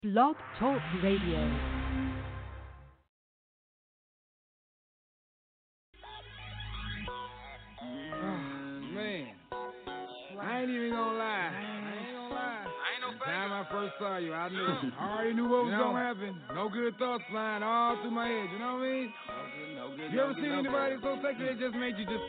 Blog Talk Radio. Man, I ain't even gonna lie. The time I first saw you, I knew. I already knew what was gonna happen. No good thoughts flying all through my head. You know what I mean? No good. You ever seen anybody so sexy that just made you just?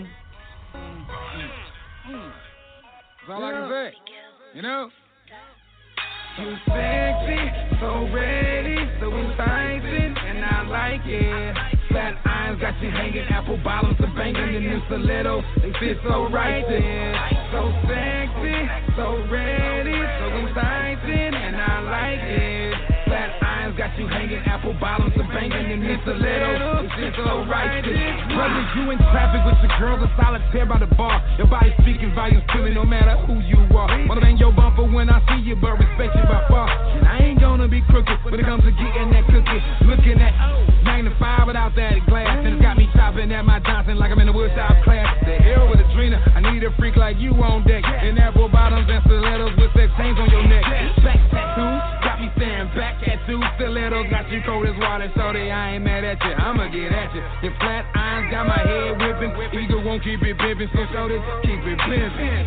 That's all I can say. You know? You sexy, so ready, so enticing, and I like it. Flat irons got you hanging, apple bottoms are banging, and the stiletto, they fit so right there. So sexy, so ready, so enticing, and I like it. Flat irons got you hanging, apple bottoms are banging, and the stiletto, they fit so right there. Whether you in traffic with your girls or solitaire by the bar, your body speaking volumes, feeling no matter who you are. Wanna bang your bumper when I see you, but respect you by far. And I ain't gonna be crooked when it comes to getting that cookie. Looking at magnify without that glass, and it's got me chopping at my Johnson like I'm in the Woodshop class. The hell with Adrena, I need a freak like you on deck. And apple bottoms and stilettos with sex chains on your neck. Back tattoos, got me staring back at you. Stilettos got you cold as water, shorty, I ain't mad at you. I'ma get at you. Your flat irons got my head whipping. Eagle won't keep it pimping, so shorty, keep it pimping.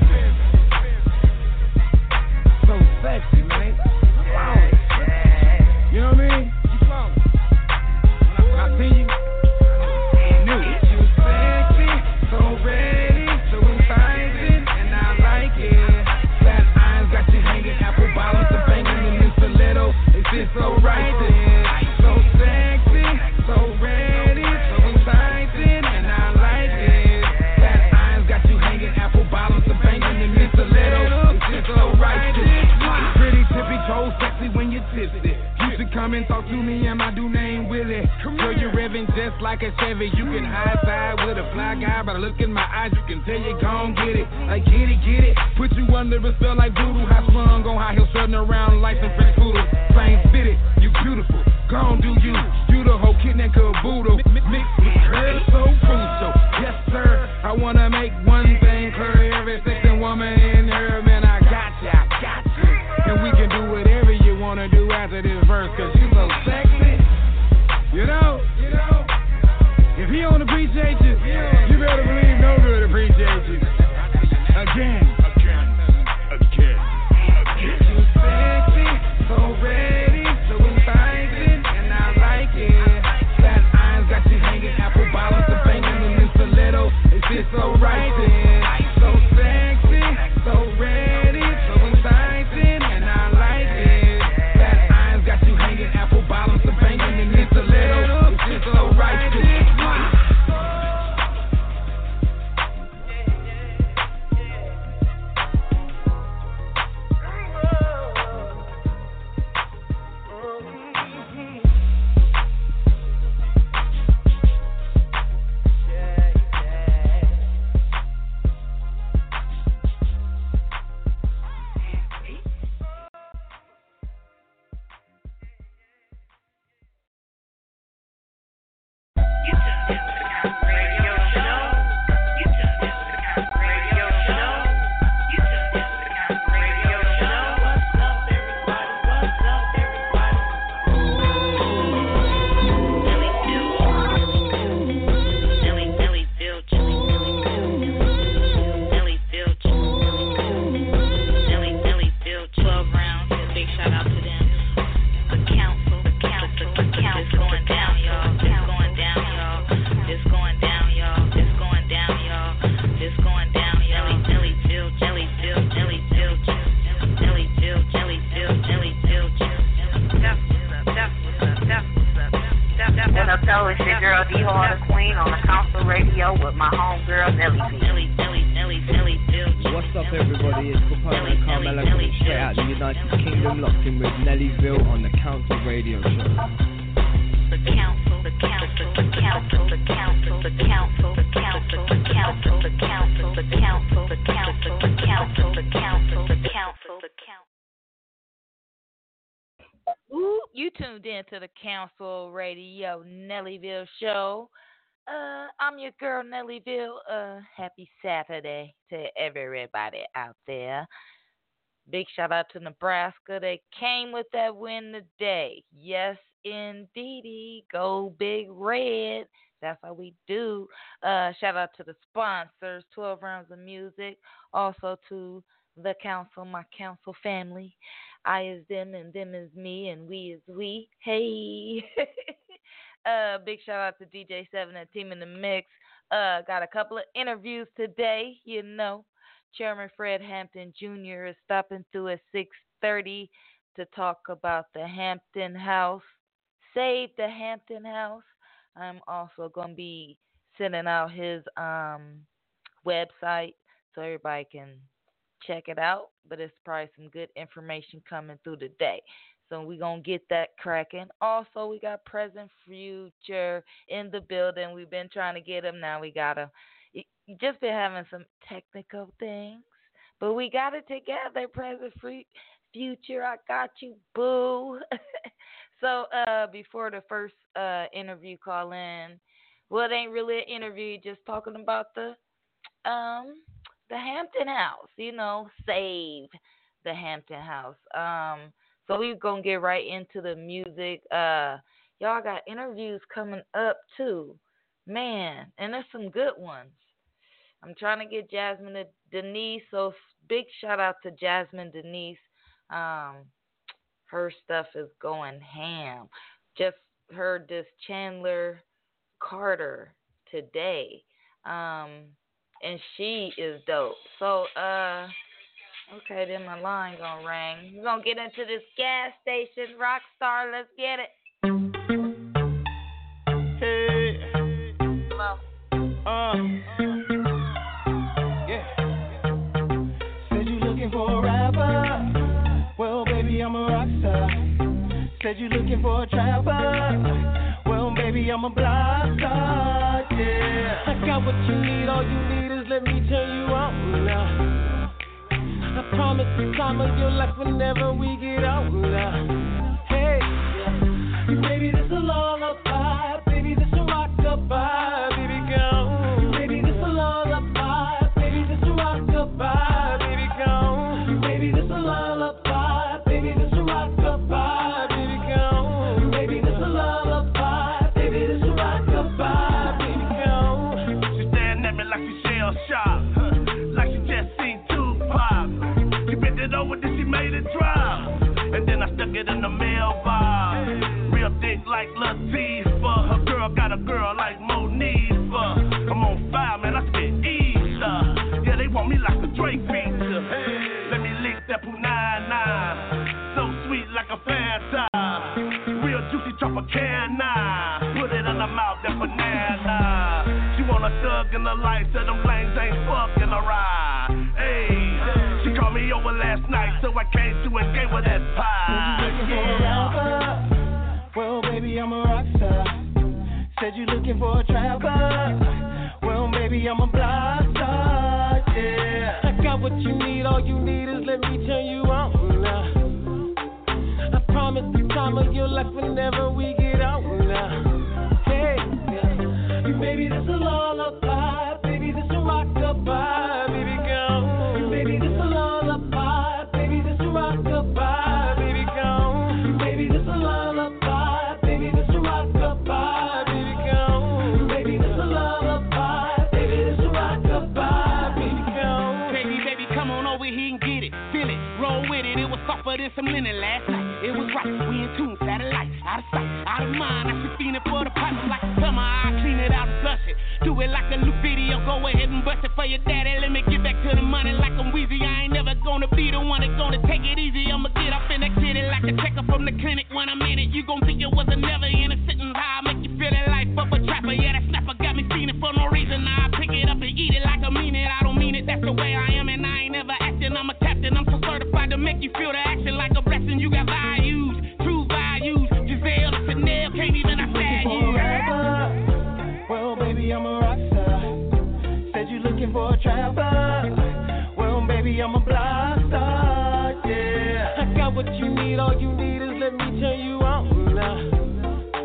So sexy, man. Wow. You know what I mean? When I see you, I knew it. You sexy, so ready, so enticing, and I like it. Flat irons got you hanging, apple bottoms are banging, and the stiletto, they fit so right there. So sexy, so ready, so enticing, and I like it. Flat irons got you hanging, apple bottoms are banging, and the stiletto, they fit so right there. Pretty tippy toes, sexy when you tipsy. You should come and talk to me and my dude named Willie. Girl, you're revving just like a Chevy. You can high side with a fly guy, but I look in my eyes, you can tell you gon' get it. Like get it. Put you under a spell like voodoo. High slung on high heels, strutting around like some French poodles. Plain fitted, you beautiful. Gon' do you. You the whole kid that caboodle. Mix with her so crucial. Yes sir, I wanna make one thing clear. Every sexy woman in her, man, I got you. And we can do whatever you wanna do after this verse, cause you so sexy. You know, if he don't appreciate you, you better believe no good appreciate you. Again. You sexy, so ready, so enticing, and I like it. Flat irons got you hanging, apple bottoms are banging, and the stiletto, they fit so right there. So sexy, so ready, so enticing, and I like it. Flat irons got you hanging, apple bottoms are banging, and the stiletto, they fit so right there. You tuned in to the Council Radio Nellyville show. I'm your girl Nellyville. Happy Saturday to everybody out there. Big shout out to Nebraska. They came with that win today. Yes, indeedy. Go Big Red. That's how we do. Shout out to the sponsors, 12 Rounds of Music. Also to the council, my council family. I is them and them is me and we is we. Hey. Big shout out to DJ 7 and Team in the Mix. Got a couple of interviews today, you know. Chairman Fred Hampton Jr. is stopping through at 6:30 to talk about the Hampton House. Save the Hampton House. I'm also going to be sending out his website so everybody can check it out. But it's probably some good information coming through today. So we're going to get that cracking. Also, we got Present Future in the building. We've been trying to get him. Now we got him. Just been having some technical things. But we got it together, Present Future. I got you, boo. So before the first interview call in, well, it ain't really an interview, just talking about the Hampton House, you know, save the Hampton House. So we're going to get right into the music. Y'all got interviews coming up, too. Man, and there's some good ones. I'm trying to get Jasmine and Denise, so big shout out to Jasmine Denise. Her stuff is going ham. Just heard this Chandler Carter today. And she is dope. So, okay, then my line gonna ring. We're gonna get into this gas station Rockstar. Let's get it. Hey. Hello. Yeah. Said you looking for a rapper. Well, baby, I'm a rockstar. Said you looking for a trapper. Well, baby, I'm a blockstar. Yeah. I got what you need. All you need is let me turn you on now. I promise the time of your life whenever we get out now. Hey, yeah. Baby, this a lullaby. Baby, this a rockabye. Baby, go. Baby, this a lullaby. Baby, this a rockabye. Baby, go. Baby, this a lullaby. Baby, this a rockabye. Baby, go. Baby, this a lullaby. Baby, this a rockabye. Baby, go. She staring at me like she shell shocked, like she just seen Tupac. She bent it over, then she made it drop, and then I stuck it in the mailbox. Real thick like Latifah. Her girl got a girl like Monifa. I'm on fire, man, I spit Easter. Yeah, they want me like a Drake feature. Let me lick that Poo-9-9. So sweet like a Fanta. Real juicy Tropicana. Put it in her mouth, that banana. She want a thug in the light, so them flames ain't fucking her ride. Hey, she called me over last night, so I came to and gave her that pie. Yeah. Well, baby, I'm a rockstar. Said you looking for a trapper. Well, baby, I'm a blockstar. Yeah. I got what you need. All you need is let me turn you on now. I promise the time of your life whenever we get out now. Hey, yeah. Baby, this a lullaby. Baby, this a rockabye. Baby, go. Baby, this a lullaby. Baby, this a rockabye. Baby, go. Baby, this a lullaby. Baby, this a rockabye. Baby, go. Baby, this a lullaby. Baby, this a rockabye. Baby, go. Baby, come on over here and get it. Feel it, roll with it. It was softer than some linen last night. It was right, we in tune, satellite, out of sight, out of mind. I should feel it for the pipe like a summer. I clean it out and flush it. Do it like a new video. Go ahead and bust it for your daddy. Let me get back to the money like I'm Weezy. I ain't never gonna be the one that's gonna take it easy. I'ma get up in the kitty like a checker from the clinic. When I'm in it, you gon' think it was a never innocent and how I make you feel it life of a trapper. Yeah, that snapper got me feeling for no reason. Now I pick it up and eat it like I mean it. I don't mean it, that's the way I am, and I ain't never acting. I'm a captain, I'm so certified to make you feel the action like a blessing. You got values, true values. Giselle, Chanel, can't even understand you. Well, baby, I'm a rockstar. Said you looking for a trapper. Well, baby, I'm a blockstar. Yeah. I got what you need. All you need is let me turn you on now.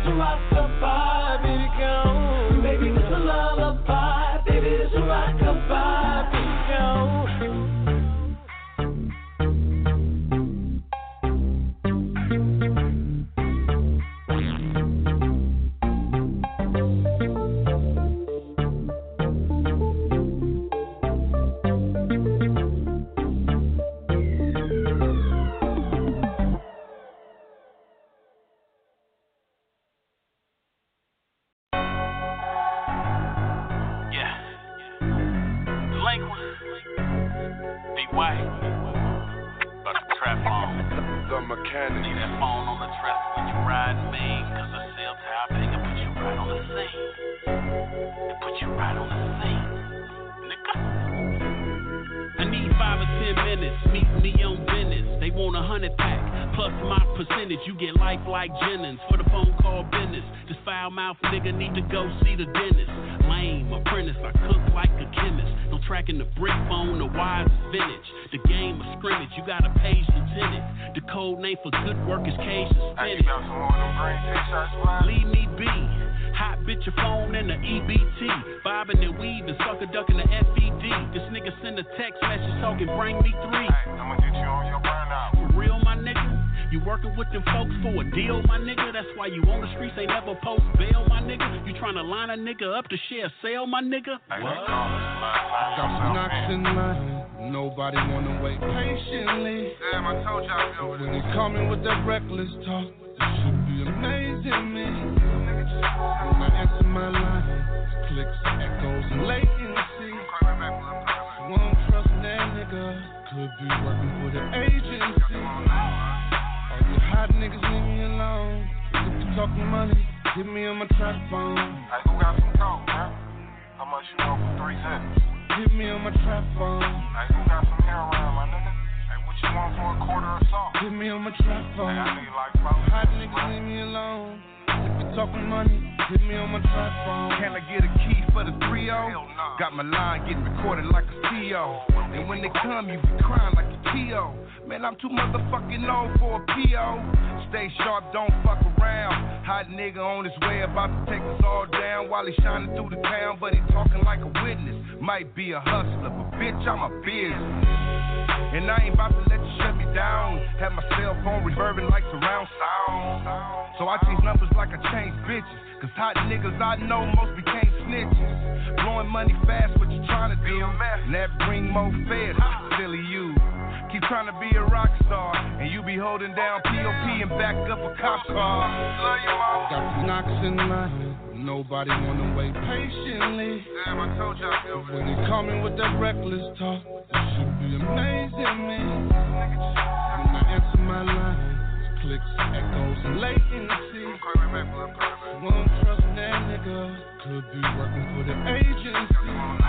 it's a rock-a-bye, baby, go. Baby, it's a lullaby, baby, it's a rock-a-bye, baby, go. You get life like Jennings for the phone call business. This foul mouth nigga need to go see the dentist. Lame apprentice, I cook like a chemist. No tracking the brick phone, the wires is vintage. The game of scrimmage, you got a page lieutenant. The code name for good work is cage suspended. Leave me be. Hot bitch your phone and the EBT. Bobbing and weaving, sucker ducking the FED. This nigga send a text message talking, bring me 3. Hey, I'ma get you on your burnout. For real, my nigga? You working with them folks for a deal, my nigga? That's why you on the streets, ain't never post bail, my nigga? You tryna line a nigga up to share a sale, my nigga? Hey, what? I got some knocks in line. Nobody wanna wait patiently. Damn, I told y'all when they coming with that reckless talk, it should be amazing me. When I answer my line, clicks, echoes, and latency. Won't trust that nigga. Could be working for the agency. All you hot niggas leave me alone. If you talking money, hit me on my trap phone. Hey, who got some coke, man? How much you want for 3 cents? Hit me on my trap phone. Hey, who got some heroin, my nigga? Hey, what you want for a quarter or salt? Hit me on my trap phone. Hey, I need like 4 hot niggas leave me alone. If you talking money, hit me on my trap phone. Can I get a key for the 3-0? Hell no. Got my line getting recorded like a CO. And when they come, you be crying like a T.O. Man, I'm too motherfucking old for a P.O. Stay sharp, don't fuck around. Hot nigga on his way, about to take us all down while he shining through the town, but he talking like a witness. Might be a hustler, but bitch, I'm a business. And I ain't about to let you shut me down. Have my cell phone reverbing like surround sound. So I change numbers like I change bitches. Cause hot niggas I know most became snitches. Blowing money fast, what you trying to do? And that bring more feds, silly you. Keep trying to be a rock star, and you be holding down POP and back up a cop car. Love you, mama. Got some knocks in line. Nobody wanna wait patiently. Damn, I told y'all when they coming with that reckless talk, it should be amazing me. When I answer my line, clicks, echoes, and latency. Won't trust that nigga. Could be working for the agency.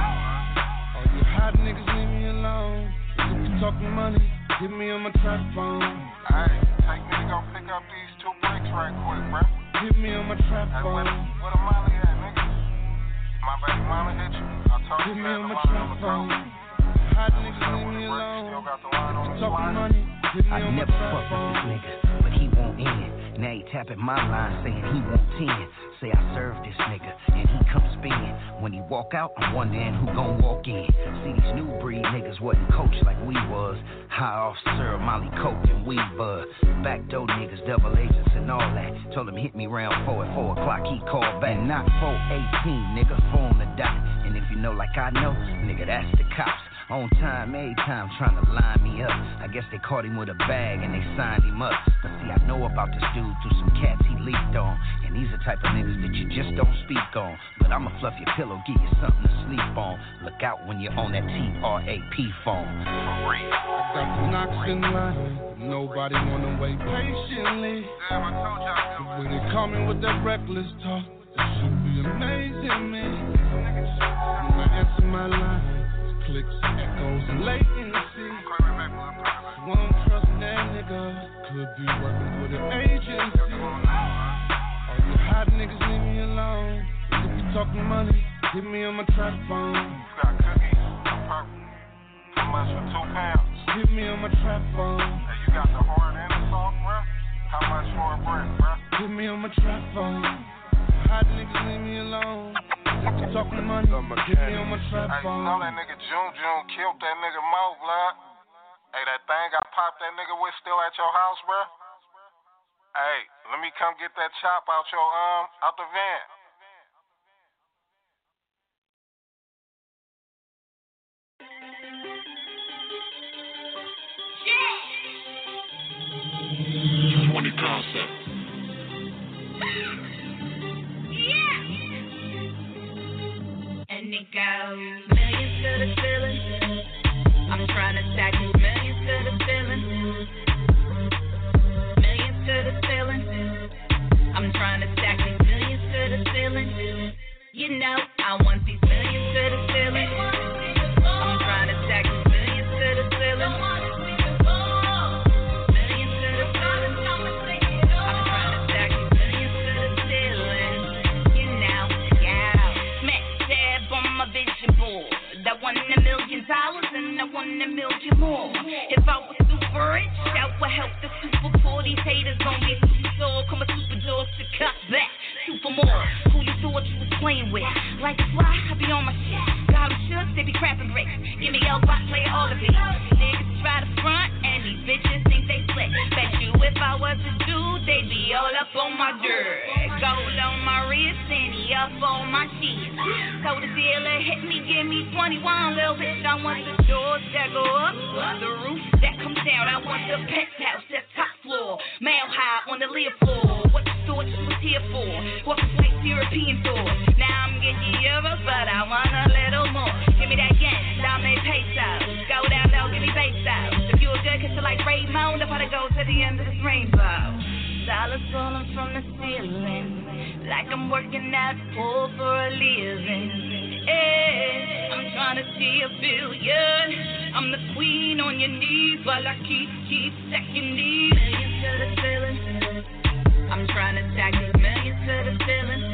All you hot niggas leave me alone. If you talking money, hit me on my trap phone. Hey, take me to go pick up these 2 bricks right quick, bro. Hit me on my trap phone. Where the Molly at, nigga? My baby mama hit you. I told hit you me that on the my line trap on the phone. phone. Hot niggas leave me alone. Still got the line on the talking line. money, hit me I on my never trap fuck phone. with this nigga, but he won't end. Now he tapping my line saying he want 10. Say I serve this nigga and he come spin. When he walk out, I'm wondering who gon' walk in. See these new breed niggas wasn't coached like we was. High off syrup, Molly Coke and weed bud. Backdoor niggas, double agents and all that. Told him hit me round 4 at 4 o'clock, he called back. Not 4:18, nigga, 4 on the dot. And if you know like I know, nigga, that's the cops. On time, every time, trying to line me up. I guess they caught him with a bag and they signed him up. But see, I know about this dude through some cats he leaked on. And these are the type of niggas that you just don't speak on. But I'ma fluff your pillow, give you something to sleep on. Look out when you're on that TRAP phone. I got some knocks in line. Nobody wanna wait patiently. Damn, I told y'all when they coming with that reckless talk, it should be amazing me. When I answer my line, clicks, echoes, and latency. Won't trust that nigga. Could be working for the agency. All you hot niggas leave me alone. If you talking money, hit me on my trap phone. You got cookies, purple. How much for 2 pounds? Hit me on my trap phone. Hey, you got the hard and the soft, bruh? How much for a brick, bruh? Put me on my trap phone. Hot niggas leave me alone. Talking money, get me on my trap phone. Hey, you know that nigga June killed that nigga Mo, blood. Hey, that thing I popped that nigga with still at your house, bro? Hey, let me come get that chop out your out the van. Yeah. 20 concept. And it goes millions to the ceiling. I'm trying to stack these millions to the ceiling. Millions to the ceiling. I'm trying to stack these millions to the ceiling. You know, I want these millions to the ceiling. I'm trying to stack these millions to the ceiling. Millions to the ceiling. I'm trying to stack these millions to the ceiling. You know, yeah. Smack dab on my vision board. I want $1 million and I want $1 million more. If I was super rich, that would help the super poor. These haters gon' get super sore. Come a super doors to cut back. Super more. Who you thought you was playing with? Like fly, I be on my shit. Got them shook, they be crapping bricks. Give me L, I play all of it. Niggas try to front and these bitches think they slick. Bet you if I was a dude, they'd be all up on my dirt. Gold on my wrist and he up on my cheese. So the dealer hit me, give me 21, little bitch. I want the doors that go up, the roof that comes down. I want the penthouse, that top floor, mile high on the live floor. What you thought you was here for? What was like European tour? Now I'm getting euros, but I want a little more. Give me that yen, dominate pesos. Go down low, give me pesos. If you a good kisser like Raymond, the party goes to the end of this rainbow. Dollars falling from the ceiling, like I'm working out poor for a living. Yeah, I'm trying to see $1 billion. I'm the queen on your knees while I keep stacking these millions to the ceiling. I'm trying to stack these millions to the ceiling.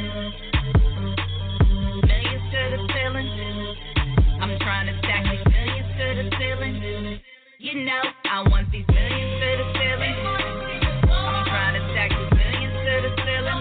Millions to the ceiling. I'm trying to stack these millions to the ceiling. You know, I want these millions to the ceiling. I'm trying to stack these millions to the ceiling.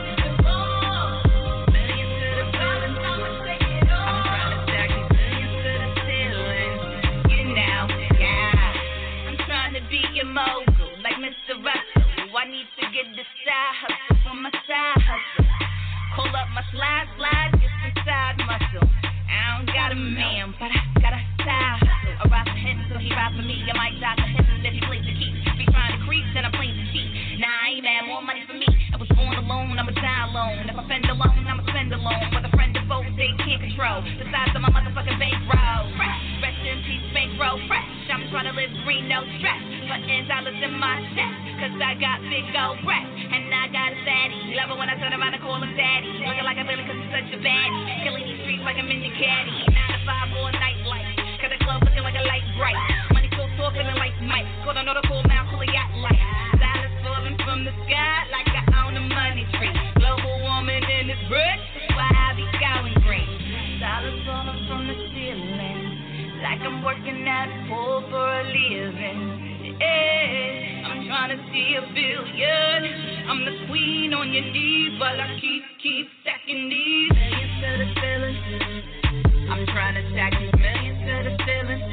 Millions to the ceiling. I'm trying to stack these millions to the ceiling. You know, yeah. I'm trying to be a mogul like Mr. Russell. I need to get the side hustle from my side hustle. Call up my slide, get some side muscle. I don't got a man, but I got a side hustle. I ride for him, so he ride for me. I might die for him if he plays the key. Be trying to creep, then I'm playing the cheat. Nah, I ain't mad, more money for me. I was born alone, I'ma die alone. If I spend alone, I'ma spend alone. With a friend of both, they can't control the size of my motherfucking bankroll. Fresh, rest in peace, bankroll, fresh. I'm trying to live green, no stress. Putting dollars in my chest, cause I got big old breath. And I got a fatty. Love it when I turn around and call him daddy. Looking like a villain cause he's such a baddie. Killing these streets like I'm in the caddy. 9 to 5 all night light. Cause the club looking like a light bright. Money so soft feeling like Mike. Call the cool mouth full of yacht light. Dollars falling from the sky like I own a money tree. Global warming in this bridge, that's why I be going green. Dollars falling from the ceiling like I'm working out poor for a living. Yeah, I'm trying to see $1 billion. I'm the queen on your knees while I keep stacking these millions to the ceiling. I'm trying to stack these millions to the ceiling.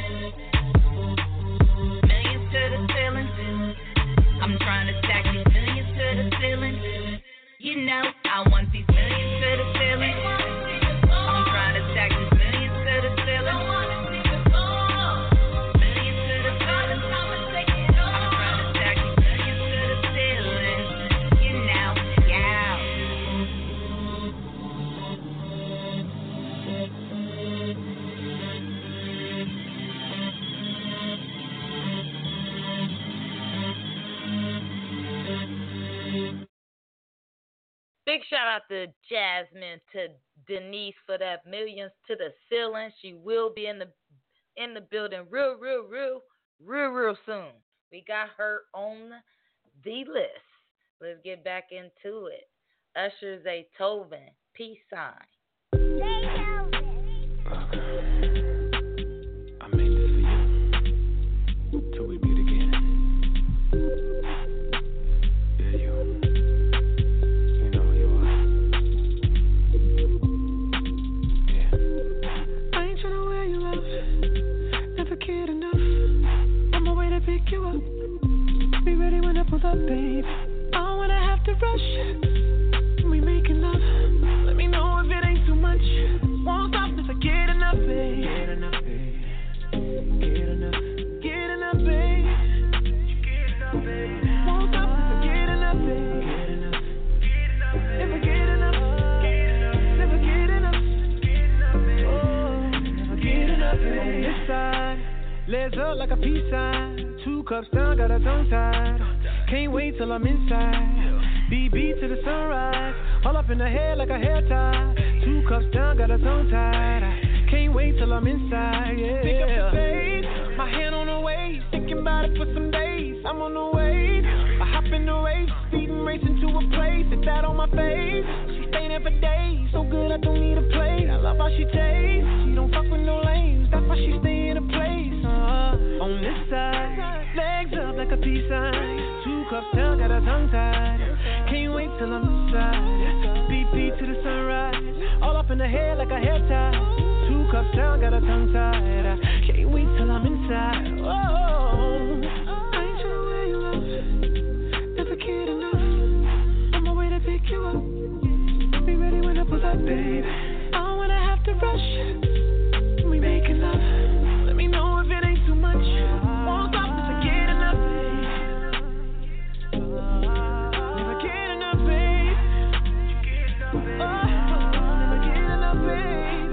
Millions to the ceiling. I'm trying to stack these millions to the ceiling. You know, I want these millions to the ceiling. I'm trying to stack these millions to the ceiling. Millions to the ceiling. I'm trying to stack these millions to the ceiling. You know, yeah. Big shout out to Jasmine, to Denise for that millions to the ceiling. She will be in the building real soon. We got her on the list. Let's get back into it. Usher Zaytoven, peace sign. I made this for you till we meet again. Yeah, you. to pick you up. Be ready when I pull up, babe. I don't wanna have to rush. We making love. Let me know if it ain't too much. Won't stop if I get enough, babe. Get enough, babe. Get enough. Get enough, babe. Get enough, babe. Won't stop if I get enough, babe. Get enough. If I get enough. Never get enough. Oh, never get enough, babe. On this side, legs up like a peace sign. 2 cups down, got a tongue tied. Can't wait till I'm inside. BB to the sunrise. All up in the head like a hair tie. 2 cups down, got a tongue tied. I can't wait till I'm inside, yeah. Pick up the pace, my hand on the waist. Thinking about it for some days. I'm on the way. I hop in the race, speeding racing to a place. It's that on my face. She stay there for days. So good I don't need a plate. I love how she tastes. She don't fuck with no lames. That's why she stay in a place. On this side, legs up like a peace sign. 2 cups down, got a tongue tied. Can't wait till I'm inside. BP to the sunrise. All up in the head like a hair tie. 2 cups down, got a tongue tied. I can't wait till I'm inside. Oh, I ain't tryna wear you out. Never get enough. On my way to pick you up. Be ready when I pull up, babe. I don't wanna have to rush. We making love. Let me know if it ain't too much. Won't stop if I get enough, babe. Never get enough, babe. Oh, never get enough, babe.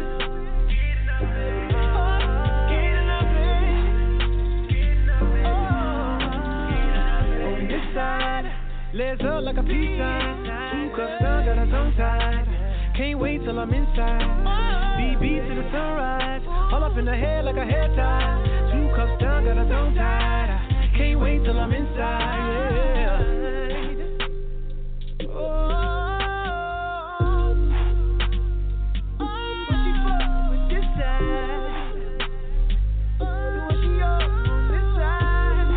Oh, get enough, babe. Oh, on this side, legs up like a peace sign. 2 cups down, got a tongue tied. Can't wait till I'm inside. BB to the sunrise. All up in the head like a hair tie. 2 cups down, got a tongue tied. I can't wait till I'm inside, yeah. What she fuck with this side? What she on this side?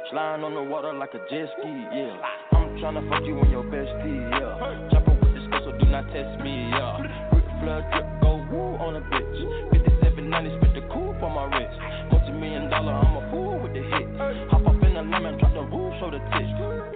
Sliding on the water like a jet ski, yeah. I'm tryna fuck you and your bestie, yeah. Jumping with this girl, so do not test me, yeah. Rick Flood drip, go woo on a bitch. 5790, spit the coupe on my wrist. Multi-million dollar, I'm a fool with the hits. Hop up in the lemon, drop the roof, show the tits.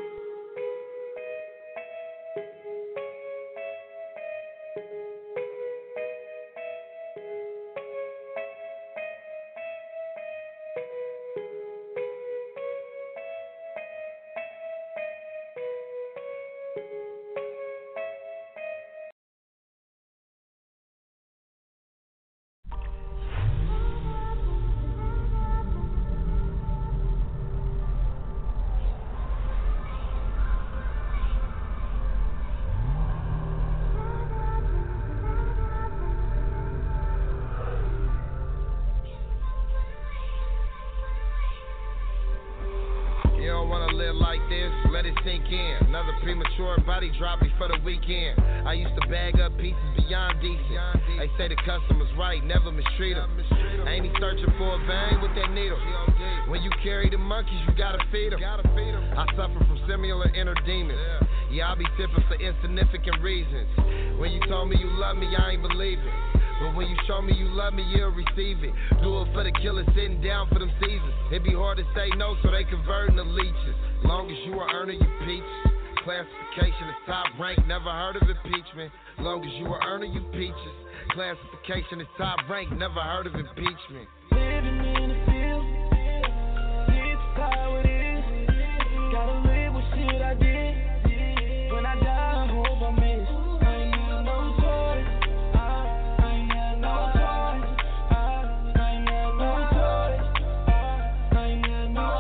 Another premature body drop before the weekend. I used to bag up pieces beyond decent. They say the customer's right, never mistreat them. Ain't he searching for a vein with that needle? When you carry the monkeys, you gotta feed them. I suffer from similar inner demons. Yeah, I be tipping for insignificant reasons. When you told me you love me, I ain't believe it. But when you show me you love me, you'll receive it. Do it for the killers sitting down for them seasons. It be hard to say no, so they converting the leeches. Long as you are earning you peaches. Classification is top rank, never heard of impeachment. Long as you are earning you peaches. Classification is top rank, never heard of impeachment. Living in the field, it's how it is. Gotta live with shit I did. When I die, I hope I miss. I ain't got no choice. I ain't got no choice. I ain't got no choice. I ain't got no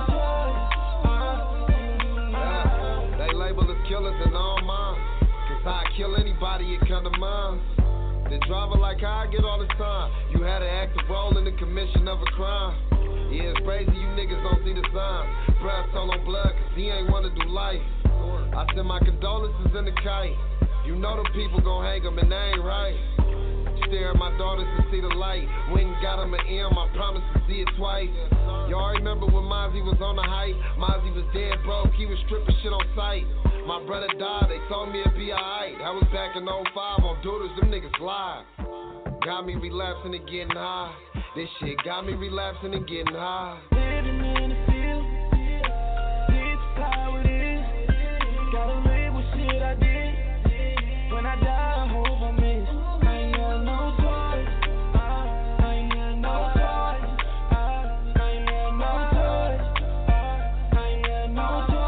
choice. They label us killers and all mine. Cause I kill anybody, it come to mind. The driver like how I get all the time. You had an active role in the commission of a crime. Yeah, it's crazy you niggas don't see the sign. Breath told on blood cause he ain't wanna do life. I send my condolences in the kite. You know them people gon' hang him and they ain't right. Stare at my daughters and see the light. Went and got him an M, I promise to see it twice. Y'all remember when Mozzie was on the height? Mozzie was dead broke, he was stripping shit on sight. My brother died, they told me it'd be alright. I was back in 05 on Doodles, them niggas lied. Got me relapsing and getting high. This shit got me relapsing and getting high. Living in the field, it's how it is. Gotta live with shit I did. When I die, I hope I miss. I ain't got no choice. I ain't got no choice. I ain't got no choice. I ain't got no choice.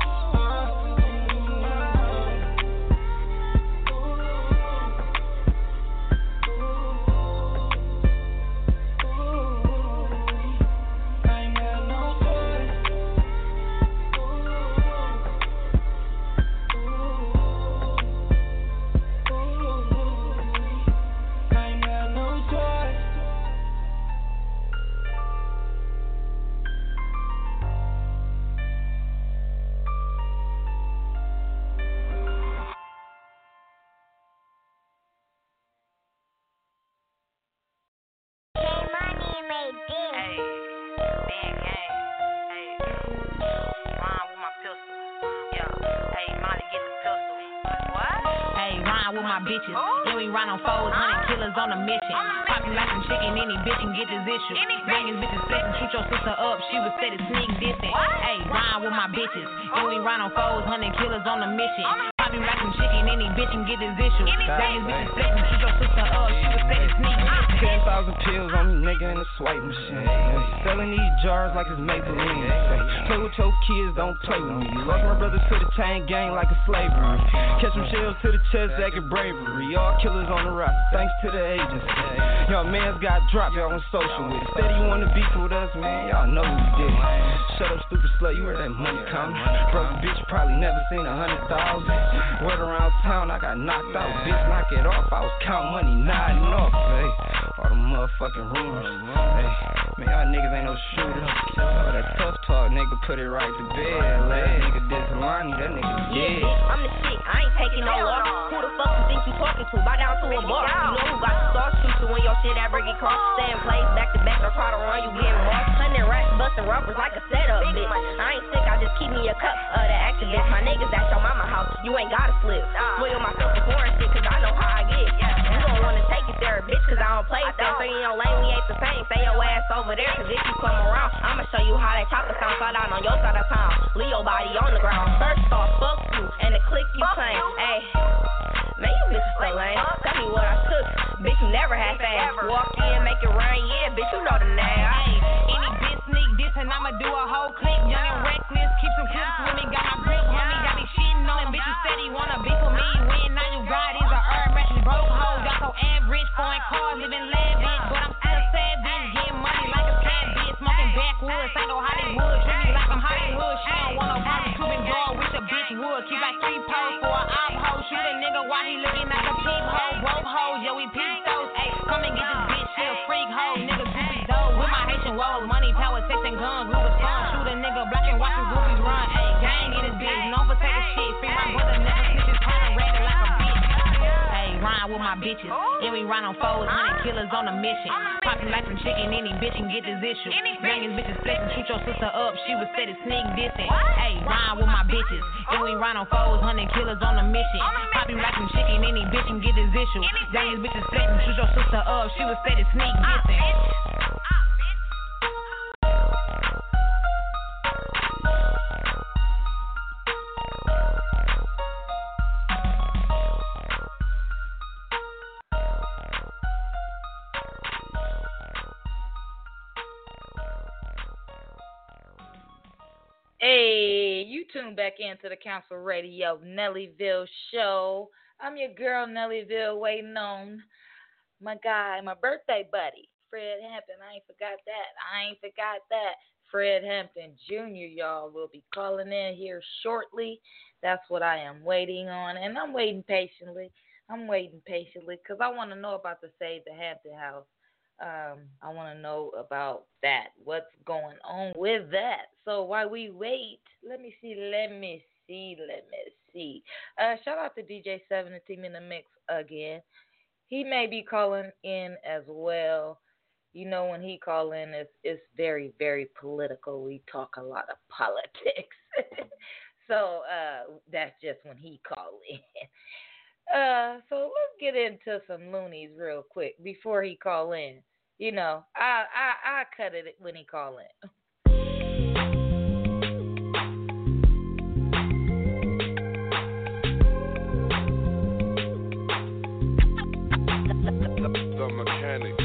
Bitches. Yeah, we run on foes, 100 killers on a mission. Poppin' like some chicken, any bitch can get this issue. Bangin' bitches flippin', shoot your sister up, she was steady sneak dissing. Hey, rhyme with my bitches. Yeah, we run on foes, 100 killers on a mission. Poppin' like some chicken, any bitch can get this issue. Bangin' bitches flippin', shoot your sister up, she was steady sneak dissing. 10,000 pills on me, nigga, in a swipe machine. Selling these jars like it's Maybelline. Play with your kids, don't play with me. Lost my brothers to the chain gang like a slavery. Catch some shells to the chest, acting bravery. All killers on the rock, thanks to the agency. Y'all mans got dropped, y'all on social with it. Steady you wanna beef with us, man, y'all know we did it. Shut up, stupid slut, you heard that money coming. Broke bitch, probably never seen 100,000. Word around town, I got knocked out. Bitch, knock it off, I was counting money, nodding off, hey. All the motherfucking rumors, hey. Man, y'all niggas ain't no shooters. All that tough talk, nigga, put it right to bed. That nigga Disalani, that nigga dead. Yeah, I'm the shit, I ain't taking no loss. Who the fuck you think you talking to? Bow down to a boss. You know who got the star shooter when your shit that break it cross. Stay in place, back to back, don't try to run, you getting more. 100 racks, busting rubbers like a setup, bitch. I ain't sick, I just keep me a cup of the accidents. My niggas at your mama house, you ain't gotta slip. Spoil myself for foreign shit, cause I know how I get. You gon' wanna take it there, bitch, cause I don't play fair. So you don't lane, we ain't the same. Stay your ass over there, cause if you come around, I'ma show you how that chopper sound. Fall down on your side of town. Leave your body on the ground. First off, fuck you, and the click you claim. Ayy, man, you bitches so lame. Tell me what I took, bitch, you never had fast. Walk in, make it rain, yeah, bitch, you know the name. Ayy, any bitch sneak this, and I'ma do a whole clip. Young and reckless, keep some clips with me. Got my grip, homie, got me shitting on him. Bitch, you said he wanna be for me. When now you got is a herb, matching broke hoes. Y'all so average, foreign cars, living lavish. But I'm still savage, getting money like a cat bitch. Smoking backwoods, ain't no Hollywood. Treat me like I'm Hollywood. She don't want no problems, Cuban girl, wish a bitch would. Keep like 3 posts for an op hoe. Shoot a nigga while he looking at the peephole. Broke hoes, yeah, we peep those. Ayy, come and get this bitch, she a freak hoe. Nigga, goofy dope. With my Haitian woes, money, power, sex, and guns. We was fun. Shoot a nigga, black and watch his goofies run. Ayy, gang in this bitch, known for taking shit. Free my brother, nigga, snitches, trying to rap it like a bitch. Ayy, rhyme with my bitches. And we ride on foes, 100 killers on a mission. Popping like some chicken, any bitch can get this issue. Youngest bitches flexing, shoot your sister up, she was steady sneak dissing. Ayy, rhyme with my bitches. And we ride on foes, 100 killers on a mission. Popping like some chicken, any bitch can get this issue. Youngest bitches flexing, shoot your sister up, she was steady sneak dissing. Hey, you tune back into the Council Radio Nellyville show. I'm your girl Nellyville, waiting on my guy, my birthday buddy, Fred Hampton. I ain't forgot that. Fred Hampton Jr., y'all, will be calling in here shortly. That's what I am waiting on, and I'm waiting patiently. Because I want to know about the Save the Hampton House. I want to know about that. What's going on with that? So while we wait, let me see. Shout out to DJ 7 and Team in the Mix again. He may be calling in as well. You know, when he call in, it's very, very political. We talk a lot of politics. So that's just when he call in. So let's get into some loonies real quick before he call in. You know, I cut it when he call in. The Mechanics.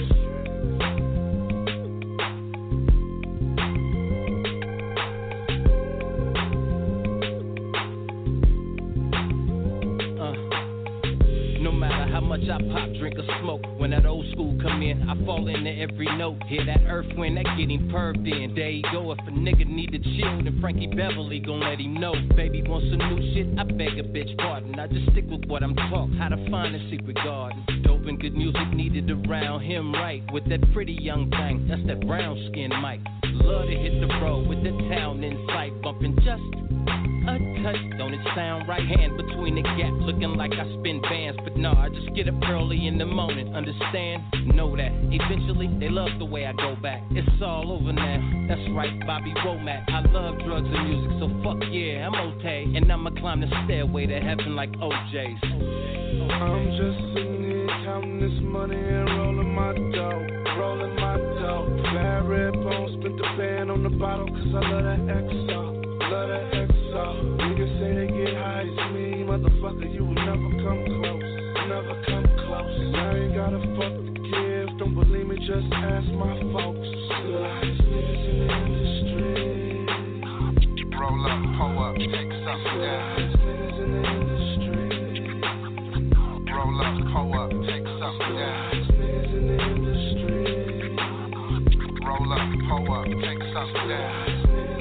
No matter how much I pop, drink, or smoke, when that old school come in, I fall into every note. Hear that earth wind, that get him perved in. There you go, if a nigga need to chill, then Frankie Beverly gon' let him know. Baby wants some new shit, I beg a bitch pardon. I just stick with what I'm taught, how to find a secret garden. Dope and good music needed around him, right? With that pretty young thing, that's that brown skin Mike. Love to hit the road with the town in sight, bumping just a touch, don't it sound right? Hand between the gap, looking like I spin bands. But no, I just get up early in the morning, understand? Know that, eventually they love the way I go back. It's all over now, that's right, Bobby Womack. I love drugs and music, so fuck yeah, I'm okay. And I'ma climb the stairway to heaven like OJ's. I'm just sitting here counting this money and rolling my dough. Glad red bone, spent the band on the bottle, cause I love that XO. Niggas say they get high, it's me, motherfucker, you will never come close. And I ain't got a fuck to give, don't believe me, just ask my folks. Lies niggas in the industry. Roll up, pull up, take something down. Lies niggas in the industry. Roll up, pull up, take something down. Lies niggas in the industry. Roll up, pull up, take something down.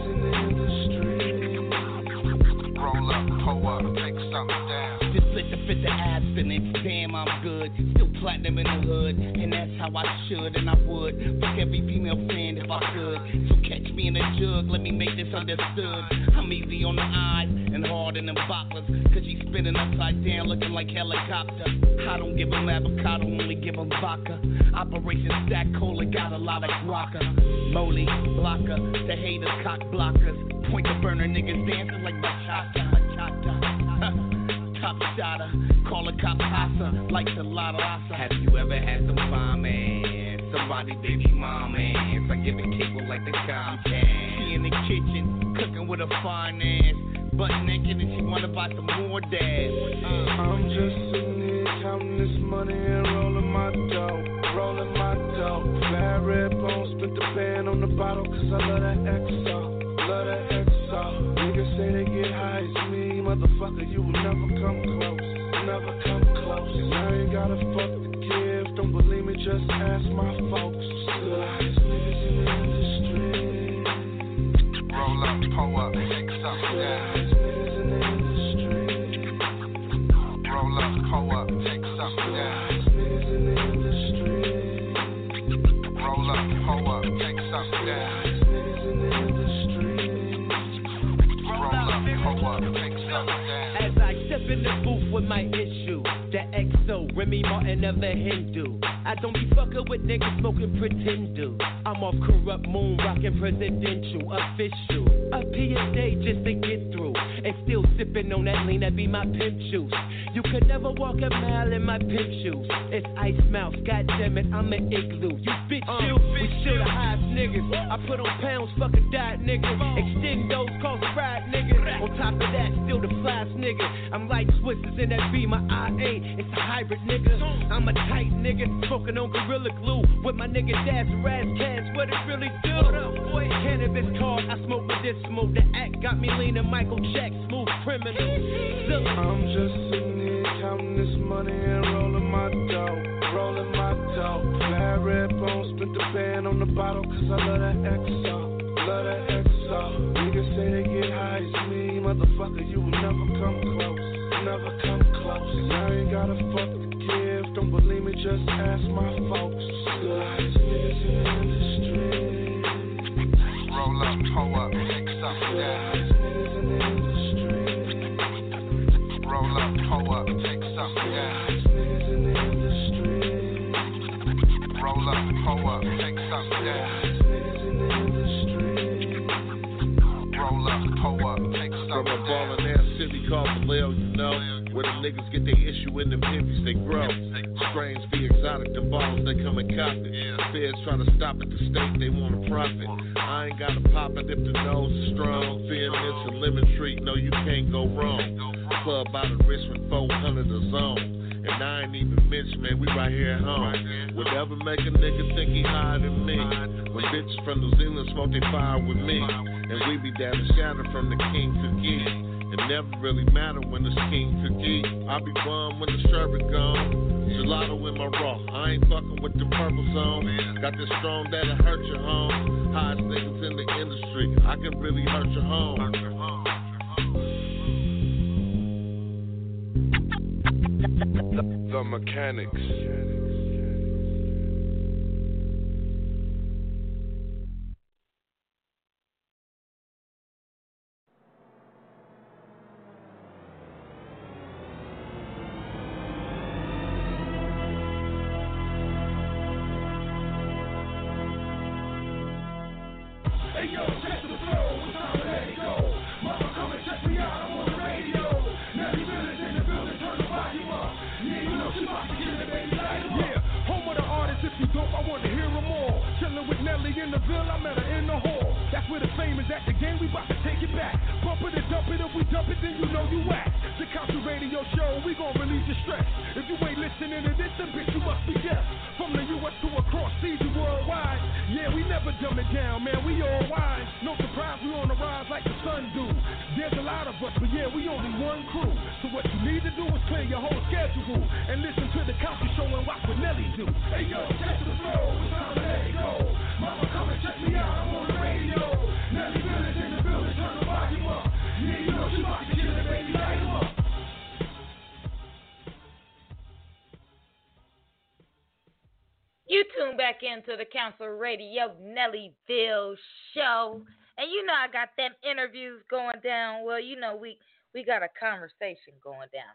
Roll up, pull up, take something down. Just let the Spit the abstinence, damn I'm good. Still platinum in the hood, and that's how I should and I would. Fuck every female fan if I could. So catch me in a jug, let me make this understood. I'm easy on the eyes and hard in them boppers. Cause you spinning upside down looking like helicopter. I don't give them avocado, only give them vodka. Operation Stack Cola got a lot of guaca. Molly, blocker, the haters cock blockers. Point the burner niggas dancing like bachata. Top shotter, call a cop pasa, like the La Raza. Have you ever had some fine man? Somebody baby mama ass. I give it cable like the Comcast. She in the kitchen, cooking with a fine ass. Butt naked and she wanna buy some more dabs. I'm just sitting here counting this money and rolling my dough. Flat red bone, split the pan on the bottle cause I love that XO. Niggas say they get high as me, motherfucker, you will never come close. And I ain't got a fuck to give, don't believe me, just ask my folks. The highest niggas in the industry. Roll up, pull up, take some down. The highest niggas in the industry. Roll up, pull up, take some down. The highest niggas in the industry. Roll up, pull up, take some down. The highest niggas in the industry. Roll up, pull up, take some down. As I step in the booth with my issue, the XO, Remy Martin of the Hindu. I don't be fucking with niggas smoking pretender. I'm off corrupt moon, rockin' presidential, official. A PhD just to get through, and still sipping on that lean that be my pimp juice. You could never walk a mile in my pimp shoes. It's ice mouth, goddammit, I'm an igloo. You bitch you, we still the highest niggas. I put on pounds, fuck a diet nigga. Extend those, cause a ride nigga. On top of that, still the flyest nigga. I'm like Switzers in that be my IA. It's a hybrid nigga. I'm a tight nigga, smoking on Gorilla Glue with my nigga Daz Raz Cats. What it really do? Boy, cannabis card, I smoke with this smoke. The act got me leaning Michael Jack, smooth criminal. Look, I'm just sitting here counting this money and rolling my dough. Flat red bone, split the pan on the bottle cause I love that XO. Niggas say they get high as me, motherfucker, you will never come close. And I ain't got a fuck to give, don't believe me, just ask my folks. The highest niggas in the industry. Roll up, pull up, take some down. The highest niggas in the industry. Roll up, pull up, take some The down. highest niggas in the industry. Roll up, pull up, take some The down. highest niggas in the industry. Roll up, pull up, take some From a down. ballin' ass city called Vallejo, you know, where the niggas get their issue in them hippies, they grow. Strains be exotic, the balls they come and cop it. Feds try to stop at the state, they want a profit. I ain't gotta pop it if the nose is strong. Thin mints and lemon tree, no you can't go wrong. Club out of Richmond, 400 a zone. And I ain't even mentioned, man, we right here at home. Whatever make a nigga think he higher than me. When bitches from New Zealand smoke they fire with me. And we be down the shadow from the king to geek. It never really matter when it's king to geek. I be bummed when the sherbet gone. Gelato in my raw, I ain't fucking with the purple zone. Got this strong that'll hurt your home. Highest niggas in the industry, I can really hurt your home. The Mechanics. Hey yo, check the flow, it's time to let it go. Mama, come and check me out, I'm on the radio. Nelly Village in the building, turn the volume up. Yeah, you know she about to get it, baby, light 'em up. Yeah, home of the artists, if you dope, I want to hear them all. Chillin' with Nelly in the Ville, I met her in the hall. That's where the fame is at, the game, we about to take it back. Bump it and dump it, if we dump it, then you know you whack. Check out the radio show, we gon' relieve your stress. If you ain't listening to this, then bitch, you must be deaf. From the U.S. to across seas and worldwide. Yeah, we never dumb it down, man, we all wise. No surprise, we on the rise like the sun do. There's a lot of us, but yeah, we only one crew. So what you need to do is clear your whole schedule and listen to the country show and watch what Nelly do. Hey yo, check the flow, it's time to let it go. Mama, come and check me out, I'm on the radio. Nelly Village in the building, turn the volume up. Yeah, you know she about to get it, baby, light 'em up. tune back into the Council Radio Nellyville show. And you know I got them interviews going down. Well, you know, we got a conversation going down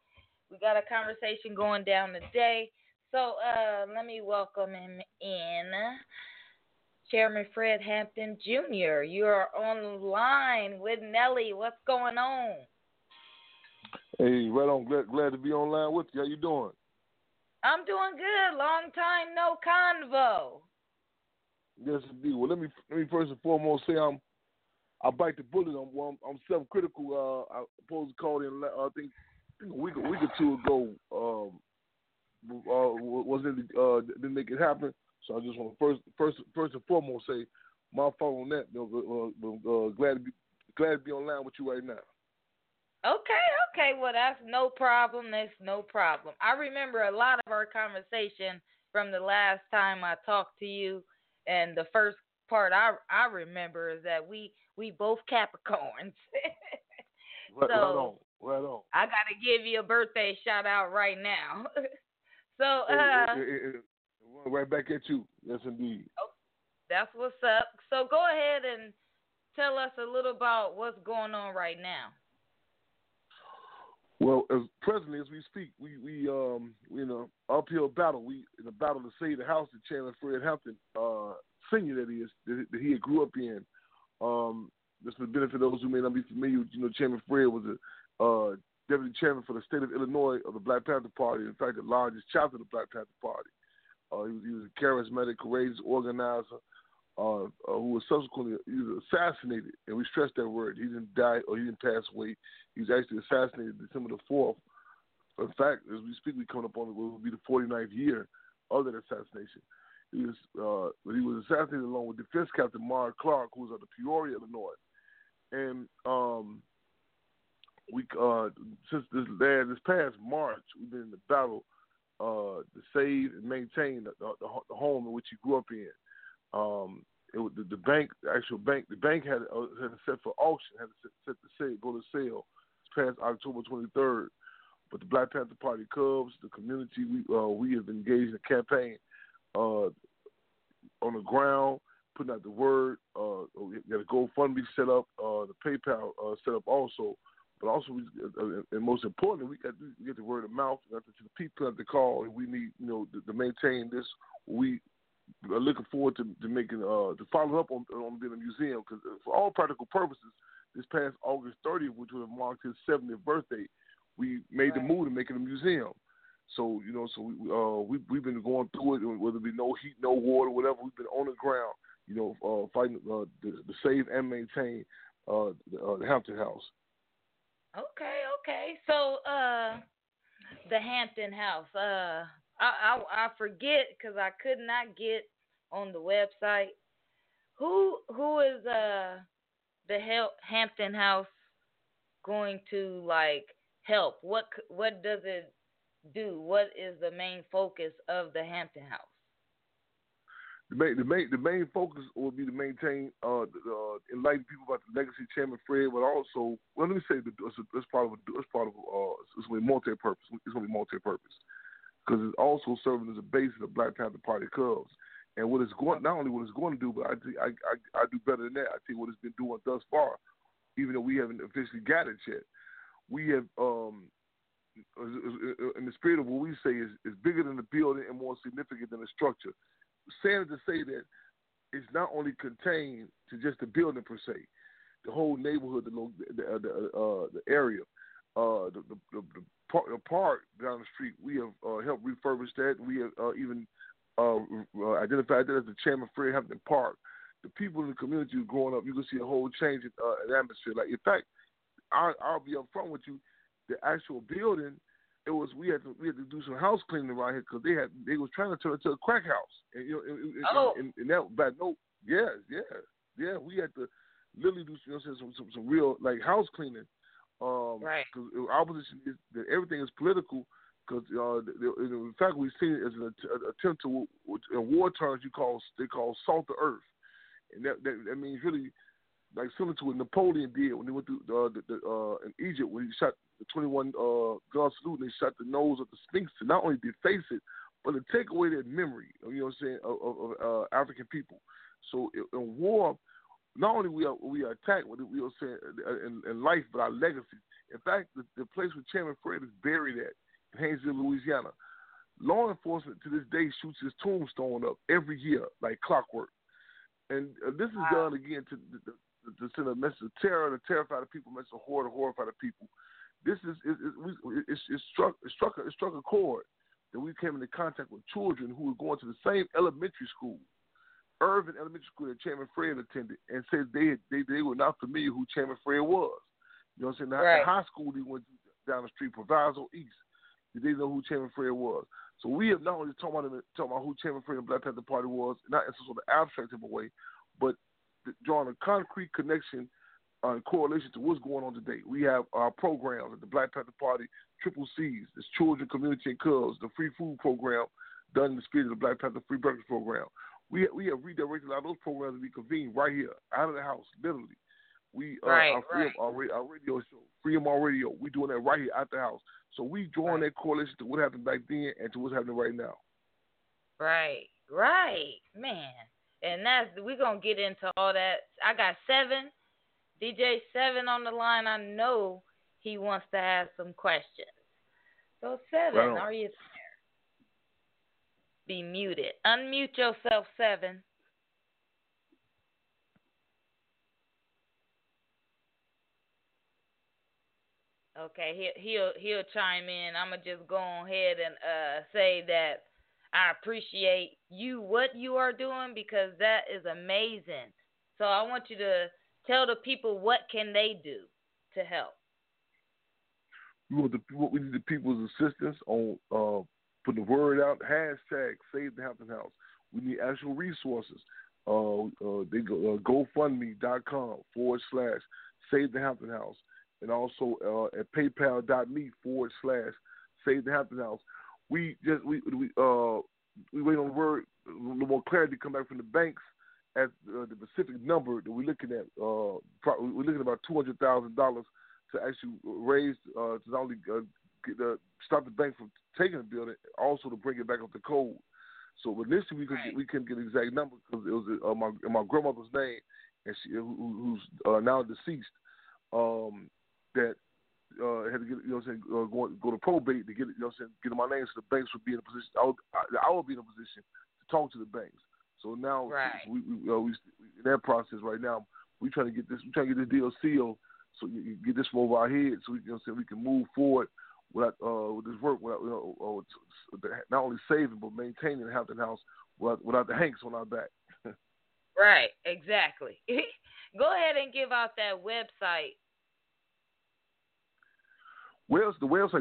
today. So let me welcome him in. Chairman Fred Hampton Jr., you are on the line with Nelly. What's going on? Hey, right on. Glad to be online with you. How you doing? I'm doing good. Long time no convo. Yes, indeed. Well, let me first and foremost say I bite the bullet. I'm self-critical. I supposed to call in. I think a week or two ago. Didn't make it happen. So I just want to first and foremost say my fault on that. Glad to be online with you right now. Okay. Well, that's no problem. I remember a lot of our conversation from the last time I talked to you, and the first part I remember is that we both Capricorns. Right on. I gotta give you a birthday shout out right now. So right back at you. Yes, indeed. Oh, that's what's up. So go ahead and tell us a little about what's going on right now. Well, presently as we speak, we in an uphill battle. We in a battle to save the house that Chairman Fred Hampton, Senior, that he grew up in. Just for the benefit of those who may not be familiar, Chairman Fred was a deputy chairman for the state of Illinois of the Black Panther Party. In fact, the largest chapter of the Black Panther Party. He was a charismatic, courageous organizer who was subsequently assassinated, and we stress that word. He didn't die or he didn't pass away. He was actually assassinated December the 4th. In fact, as we speak, we coming up on it will be the 49th year of that assassination. He was assassinated along with Defense Captain Mark Clark, who was out of Peoria, Illinois. And since this past March, we've been in the battle to save and maintain the home in which he grew up in. The bank had it set for auction, had it set to sale, go to sale this past October 23rd. But the Black Panther Party Cubs, the community, we have engaged in a campaign on the ground, putting out the word. We got a GoFundMe set up, the PayPal set up also. But also, and most importantly, we get the word of mouth. To the people at the call, and we need, to maintain this. We are looking forward to making to follow up on being a museum, because for all practical purposes, this past August 30th, which would have marked his 70th birthday, we made the move to make it a museum. So we've been going through it, whether it be no heat, no water, whatever. We've been on the ground, fighting to save and maintain the Hampton House. Okay. So, the Hampton House. I forget because I could not get on the website. Who is the Hampton House going to help? What does it do? What is the main focus of the Hampton House? The main focus will be to maintain, enlighten people about the legacy of Chairman Fred, but also, let me say that it's going to be multi-purpose. It's going to be multi-purpose because it's also serving as a base of the Black Panther Party Cubs. And what it's going, not only what it's going to do, but I do better than that. I think what it's been doing thus far, even though we haven't officially got it yet, we have, in the spirit of what we say, is bigger than the building and more significant than the structure. Saying it to say that it's not only contained to just the building per se, the whole neighborhood, the area, the park down the street. We have helped refurbish that. We have even identified that as the Chairman Fred Hampton Park. The people in the community who are growing up, you can see a whole change in atmosphere. Like, in fact, I'll be upfront with you. The actual building, we had to do some house cleaning around here because they was trying to turn it to a crack house. And, and that bad note, we had to literally do some real house cleaning. Right. Because our position is that everything is political. Because in fact, we've seen it as an attempt to, in war terms, they call salt the earth, and that means really similar to what Napoleon did when he went through in Egypt when he shot the 21 gun salute and they shot the nose of the Sphinx to not only deface it but to take away that memory, you know what I'm saying, of African people. So in war, not only we are attacked with it, we are saying in life, but our legacy. In fact, the place where Chairman Fred is buried at, in Haynesville, Louisiana, law enforcement to this day shoots his tombstone up every year like clockwork. And this is done again to send a message of terror, to terrify the people, message of horror, to horrify the people. This is it struck a chord that we came into contact with children who were going to the same elementary school, Irvin Elementary School, that Chairman Fred attended, and said they were not familiar who Chairman Fred was. You know what I'm saying? Right. The high school they went down the street, Proviso East, they didn't know who Chairman Fred was. So we have not only talked about who Chairman Fred and Black Panther Party was, not in some sort of abstract type of way, but drawing a concrete connection and correlation to what's going on today. We have our programs at the Black Panther Party, Triple C's, this Children, Community, and Cubs, the free food program done in the spirit of the Black Panther Free Breakfast Program. We have redirected a lot of those programs to be convened right here, out of the house, literally. We our radio show, Freedom on Radio, we doing that right here at the house. So we drawing that correlation to what happened back then and to what's happening right now. Right, man. And we're gonna get into all that. I got DJ 7 on the line. I know he wants to ask some questions. So 7, are you there? Be muted. Unmute yourself, 7. Okay, he'll chime in. I'm gonna just go ahead and say that I appreciate what you are doing, because that is amazing. So I want you to tell the people what can they do to help. We need the people's assistance on putting the word out. Hashtag Save the Hampton House. We need actual resources. They go GoFundMe.com /Save the Hampton House. And also at PayPal.me /Save the Hampton House. We wait on the word, a little more clarity to come back from the banks at the specific number that we're looking at. We're looking at about $200,000 to actually raise to not only stop the bank from taking the building, also to bring it back up to code. So initially we couldn't get an exact number because it was my grandmother's name, and she who's now deceased. That had to get, you know what I'm saying, go to probate to get it, you know what I'm saying, get my name, so the banks would be in a position. I would be in a position to talk to the banks. So now we in that process right now. We trying to get this deal sealed, so you get this from over our heads, so we can move forward with this work, without, not only saving but maintaining the Hampton House without the Hanks on our back. Right, exactly. Go ahead and give out that website. Well, it's the website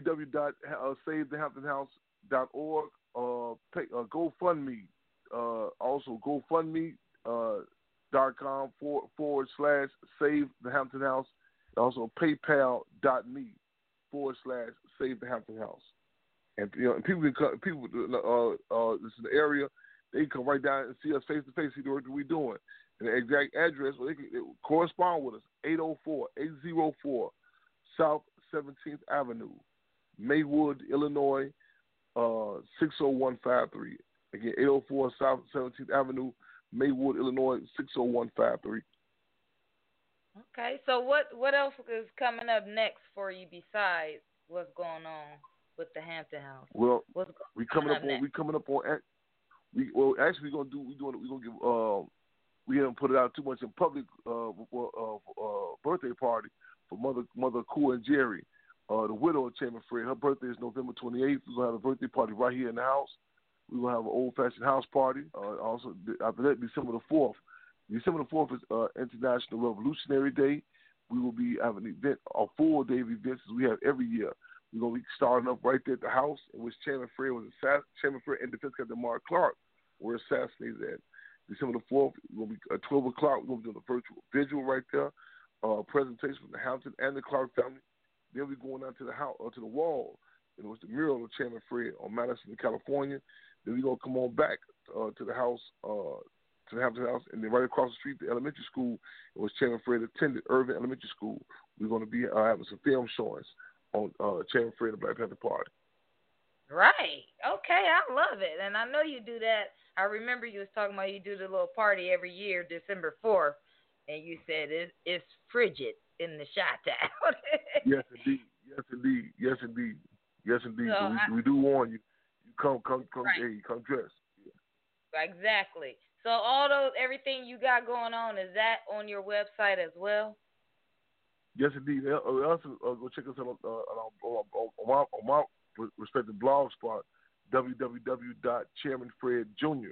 www.savethehamptonhouse.org. GoFundMe, also GoFundMe.com /Save the Hampton House. Also PayPal.me /Save the Hampton House. And and people that's in the area, they can come right down and see us face to face, see the work that we're doing. And the exact address, they can correspond with us, 804 South 17th Avenue, Maywood, Illinois, 60153. Again, 804 South 17th Avenue, Maywood, Illinois, 60153. Okay, so what else is coming up next for you besides what's going on with the Hampton House? Well, we haven't put it out too much in public birthday party for Mother Cool and Jerry, the widow of Chairman Fred. Her birthday is November 28th. We're going to have a birthday party right here in the house. We're going to have an old-fashioned house party. Also, after that, December the 4th. December the 4th is International Revolutionary Day. We will be having an event, a full day of events as we have every year. We're going to be starting up right there at the house in which Chairman Fred and Defense Captain Mark Clark were assassinated at. December the 4th, we're going to be at 12 o'clock. We're going to be doing a virtual vigil right there. Presentation from the Hampton and the Clark family. Then we're going out to the house, to the wall, and it was the mural of Chairman Fred on Madison, California. Then we're going to come on back to the house, to the Hampton House, and then right across the street, the elementary school, it was Chairman Fred attended, Irvin Elementary School. We're going to be having some film showings on Chairman Fred and the Black Panther Party. Right. Okay, I love it. And I know you do that. I remember you was talking about you do the little party every year, December 4th, and you said it's frigid in the Chi-Town. Yes, indeed. Yes, indeed. Yes, indeed. Yes, indeed. So So we do warn you. You come, right. hey, come dressed. Exactly. So everything you got going on, is that on your website as well? Yes, indeed. Also, go check us out on my respective blog spot, www.chairmanfredjr,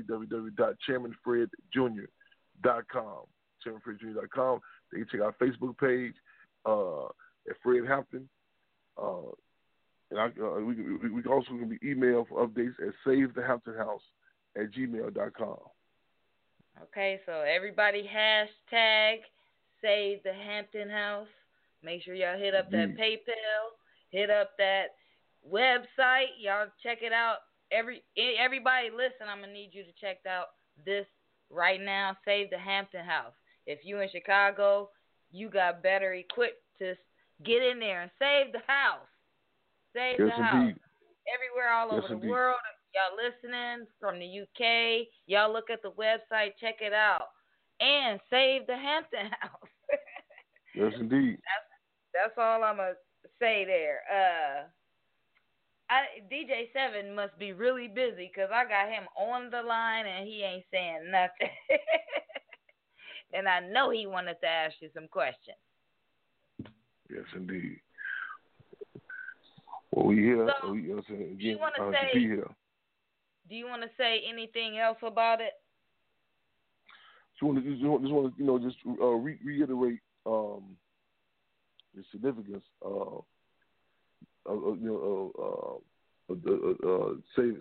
www.chairmanfredjr.com, chairmanfredjr.com. They can check our Facebook page at Fred Hampton. And we also can be emailed for updates at savethehamptonhouse@gmail.com. Okay, so everybody hashtag Save the Hampton House. Make sure y'all hit up that PayPal, hit up that website. Y'all check it out. Everybody listen, I'm going to need you to check out this right now, Save the Hampton House. If you in Chicago, you got better equipped to get in there and save the house. Save the house. Indeed. Everywhere all over the world. Y'all listening from the UK, y'all look at the website, check it out. And save the Hampton House. Yes, indeed. That's all I'm going to say there. DJ 7 must be really busy because I got him on the line and he ain't saying nothing. And I know he wanted to ask you some questions. Yes, indeed. Well, we here. So, again, do you want to to be here. Do you want to say anything else about it? Just want to reiterate the significance of save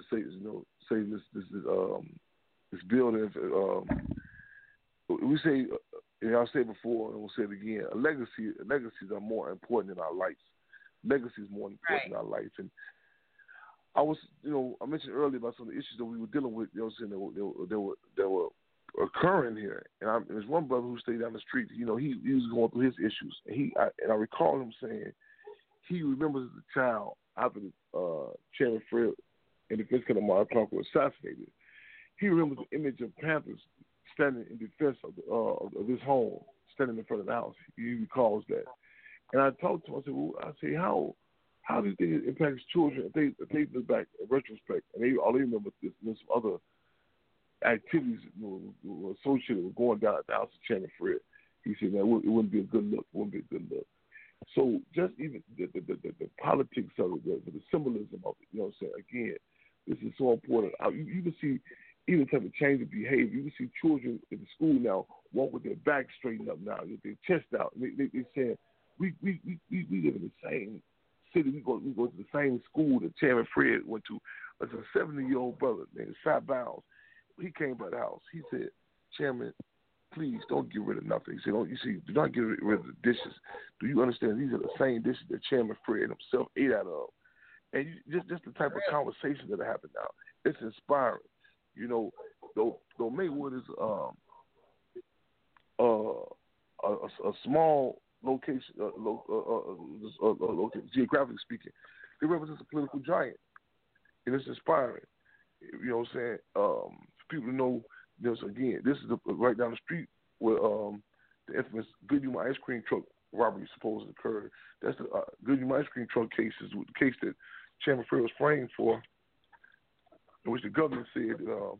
this building. We say, and I'll say it before, and we'll say it again. Legacies are more important than our lives. Legacy is more important than our life. And I mentioned earlier about some of the issues that we were dealing with. That were occurring here. And there's one brother who stayed down the street. He was going through his issues, and I recall him saying he remembers as a child after Chairman Fred and the Defense Colonel Mark Clark were assassinated. He remembers the image of Panthers standing in defense of his home, standing in front of the house. He recalls that. And I talked to him. I said, how do you think it impacts children if they look back in retrospect and they remember this and some other activities associated with going down at the house of Chairman Fred? He said, it wouldn't be a good look. It wouldn't be a good look. So just even the politics of it, the symbolism of it, again, this is so important. You can see even type of change of behavior. You can see children in the school now walk with their back straightened up now, with their chest out. They saying, we live in the same city. We go to the same school that Chairman Fred went to. It's a 70-year-old brother named Sat Bounds. He came by the house. He said, Chairman, please don't get rid of nothing. He said, do not get rid of the dishes. Do you understand? These are the same dishes that Chairman Fred himself ate out of. And just the type of conversation that happen now. It's inspiring. Though Maywood is a small location, geographically speaking, it represents a political giant, and it's inspiring. You know what I'm saying? People know. Again, this is right down the street where the infamous Goodyear ice cream truck robbery supposedly occurred. That's the Goodyear ice cream truck case, is the case that Chairman Fred was framed for, in which the government said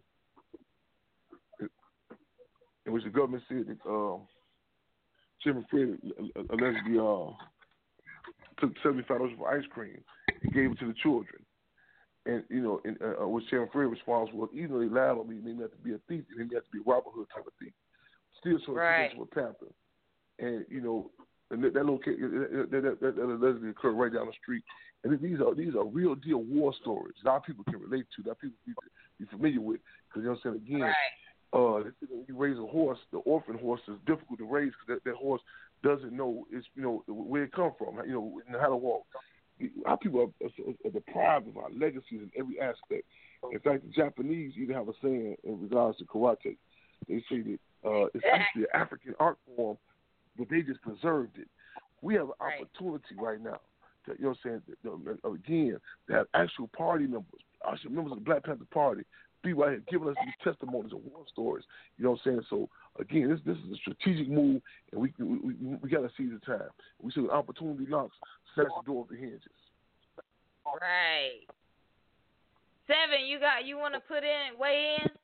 that Chairman Fred allegedly took $75 for ice cream and gave it to the children. And, what Chairman Fred's response was, even though they lied on me, they didn't have to be a thief, they didn't have to be a Robin Hood type of thief. Still sort of a Panther. And, and that allegedly occurred right down the street. And these are real deal war stories that our people can relate to, that people need to be familiar with. Because, again, when you raise a horse, the orphan horse is difficult to raise because that horse doesn't know where it come from, how to walk. Our people are deprived of our legacies in every aspect. In fact, the Japanese even have a saying in regards to karate. They say that it's actually an African art form, but they just preserved it. We have an opportunity right now you know what I'm saying, again, to have actual party members, actual members of the Black Panther Party, be right here giving us these testimonies of war stories. You know what I'm saying? So again, this is a strategic move, and we got to seize the time. We see when opportunity knocks, snatch the door of the hinges. Right. 7, you want to weigh in?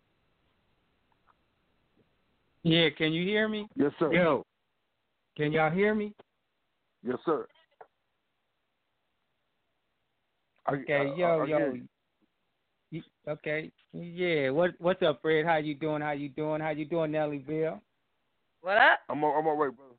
Yeah, can you hear me? Yes, sir. Yo, can y'all hear me? Yes, sir. Okay, yo. Okay, yeah. What's up, Fred? How you doing, Nellyville? What up? I'm all right, brother.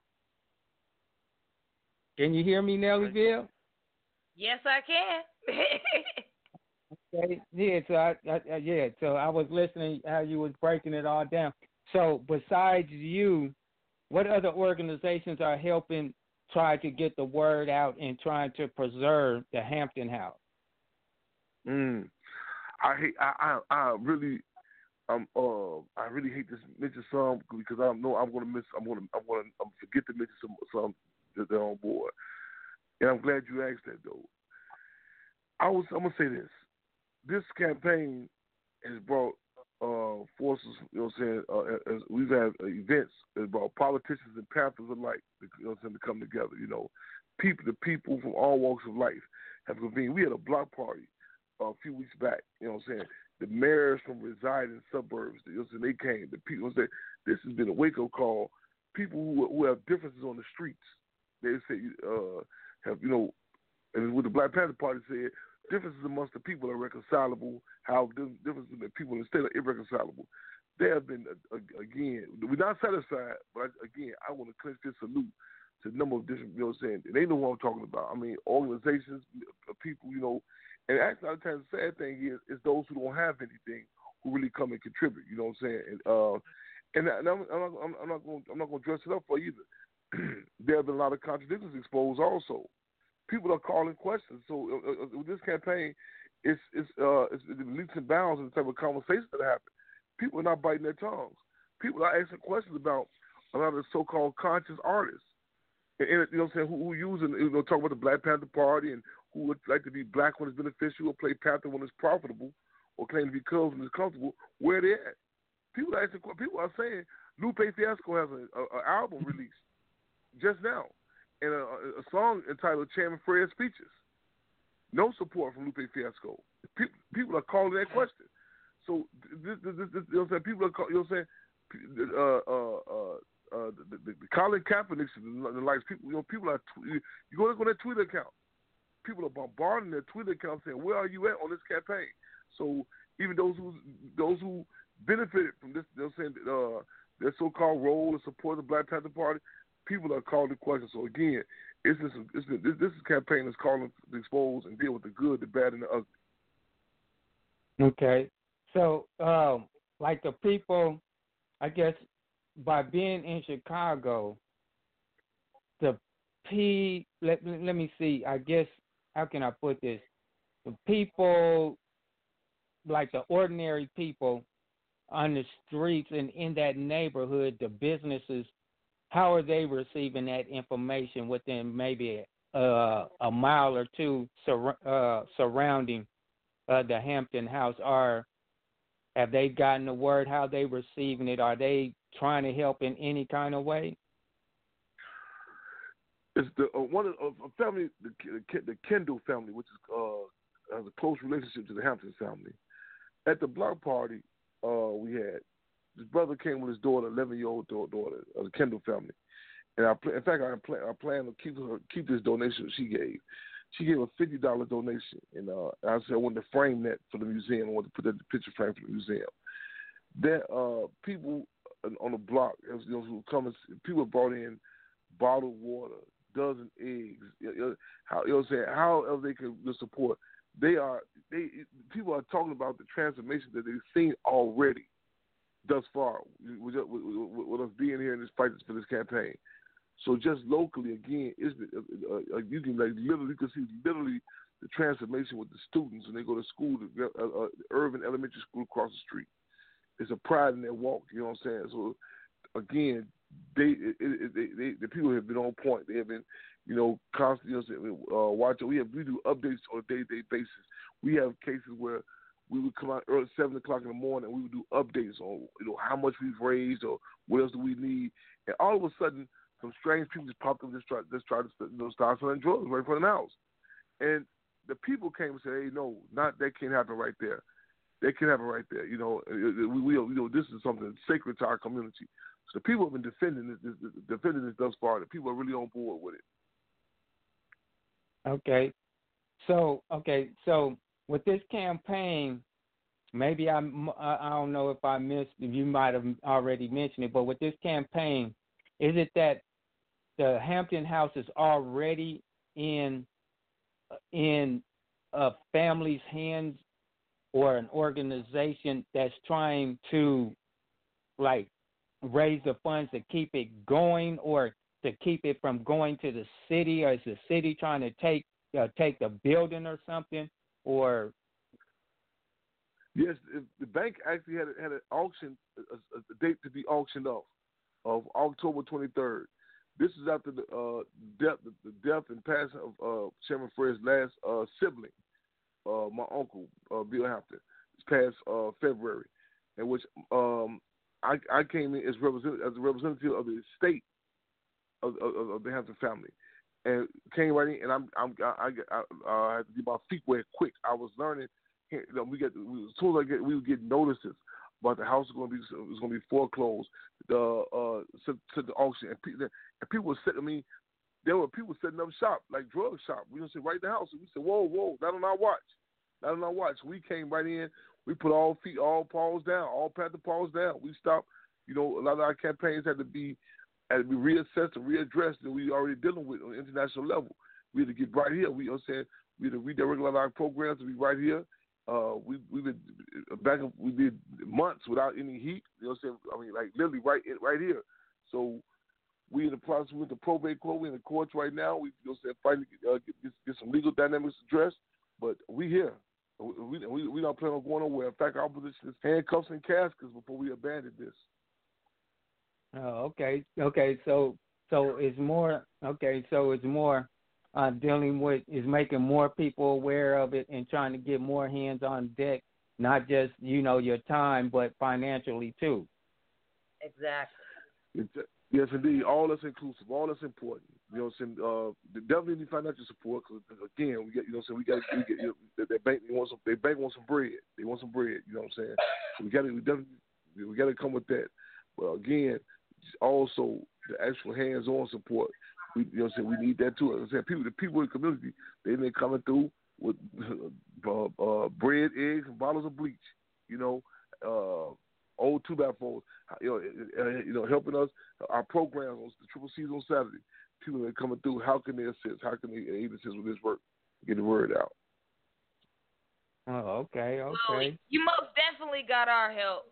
Can you hear me, Nellyville? Yes, I can. Okay. Yeah. So I was listening how you was breaking it all down. So besides you, what other organizations are helping try to get the word out and trying to preserve the Hampton House? I really hate this mention some because I know I'm gonna forget to mention some that they're on board. And I'm glad you asked that though. I'm gonna say this. This campaign has brought forces, you know what I'm saying, as we've had events that brought politicians and Panthers alike, you know what I'm saying, to come together, you know. The people from all walks of life have convened. We had a block party a few weeks back, you know what I'm saying. The mayors from residing suburbs, you know what I'm saying, they came. The people say this has been a wake-up call. People who have differences on the streets, they say, have, you know, and what the Black Panther Party said, differences amongst the people are reconcilable, how differences in the people in the state are irreconcilable. They have been, again, we're not satisfied, but again, I want to clinch this salute to a number of different, you know what I'm saying, they know what I'm talking about. I mean, organizations, people, you know, and actually, a lot of times the sad thing is those who don't have anything who really come and contribute, you know what I'm saying? And I'm not going to dress it up for you either. There have been a lot of contradictions exposed also. People are calling questions. So with this campaign, it's leaps and bounds in the type of conversations that happen. People are not biting their tongues. People are asking questions about a lot of the so-called conscious artists. And you know what I'm saying, who using, you know, talk about the Black Panther Party and who would like to be black when it's beneficial or play Panther when it's profitable or claim to be cubs when it's comfortable. Where are they at? People are saying Lupe Fiasco has an album released just now and a song entitled Chairman Fred's Speeches. No support from Lupe Fiasco. People are calling that question. So this you know what I'm saying, people are you know what I'm saying, the Colin Kaepernick and the likes, people, you know, people are you go on their Twitter account. People are bombarding their Twitter account saying, "Where are you at on this campaign?" So even those who benefited from this, they're saying their so-called role in support of the Black Panther Party, people are calling the question. So again, this campaign is calling to expose and deal with the good, the bad, and the ugly. Okay, so like the people, I guess, by being in Chicago, let me see. I guess, how can I put this? The people, like the ordinary people on the streets and in that neighborhood, the businesses, how are they receiving that information within maybe a mile or two surrounding the Hampton House? Or have they gotten the word? How they receiving it? Are they trying to help in any kind of way? It's the one of a family, the Kendall family, which is has a close relationship to the Hampton family. At the block party, we had his brother came with his daughter, 11-year-old daughter of the Kendall family, and I plan to keep this donation she gave. She gave a $50 donation, and I said I wanted to frame that for the museum. I wanted to put that in the picture frame for the museum. That people on the block, you know, who come and people brought in bottled water, dozen eggs. How, you know what I'm saying? However they can support. People are talking about the transformation that they've seen already thus far with us being here in this fight for this campaign. So just locally, again, you can see literally the transformation with the students when they go to school, the urban elementary school across the street. It's a pride in their walk, you know what I'm saying? So again, the people have been on point. They have been, constantly watching. We do updates on a day-to-day basis. We have cases where we would come out early 7 o'clock in the morning and we would do updates on how much we've raised or what else do we need. And all of a sudden, some strange people just popped up, just try to start selling drugs right in front of the house. And the people came and said, "Hey, no, that can't happen right there. That can't happen right there." This is something sacred to our community. So the people have been defending this thus far. The people are really on board with it. Okay. So with this campaign, maybe I don't know if I missed. You might have already mentioned it, but with this campaign, is it that the Hampton House is already in a family's hands or an organization that's trying to raise the funds to keep it going or to keep it from going to the city, or is the city trying to take the building or something? Or yes, the bank actually had an auction, a date to be auctioned off of October 23rd. This is after the death and passing of Chairman Fred's last sibling, my uncle Bill Hampton, this past February, in which I came in as a representative of the estate of the Hampton family, and came right in. And I had to get my feet wet quick. I was learning. As soon as we would get notices about the house was going to be foreclosed, to the auction, and people were setting. I mean, there were people setting up shop like drug shop. We just said right in the house, and we said, "Whoa, not on our watch, not on our watch." We came right in. We put all paws down, all Panther paws down. We stopped. A lot of our campaigns had to be reassessed and readdressed that we already dealing with on an international level. We had to get right here. We had to redirect a lot of our programs to be right here. We've been we did months without any heat. Literally right here. So we in the process with the probate court. We're in the courts right now. We fighting to get some legal dynamics addressed. But we here. We don't plan on going nowhere. In fact, our position is handcuffs and caskets before we abandon this. Oh, okay. So it's more. Okay, so it's more dealing with is making more people aware of it and trying to get more hands on deck, not just your time, but financially too. Exactly. Yes, indeed. All that's inclusive. All that's important. Definitely need financial support because again, we get that bank. They bank wants some bread. They want some bread. You know what I'm saying? We got to come with that. But again, also the actual hands-on support. We need that too. As I said, the people in the community, they've been coming through with bread, eggs, and bottles of bleach. Old 2x4s. Helping us. Our programs on the Triple C's on Saturday. People are coming through. How can they assist? How can they aid assist with this work? Get the word out. Oh, okay. Well, you most definitely got our help.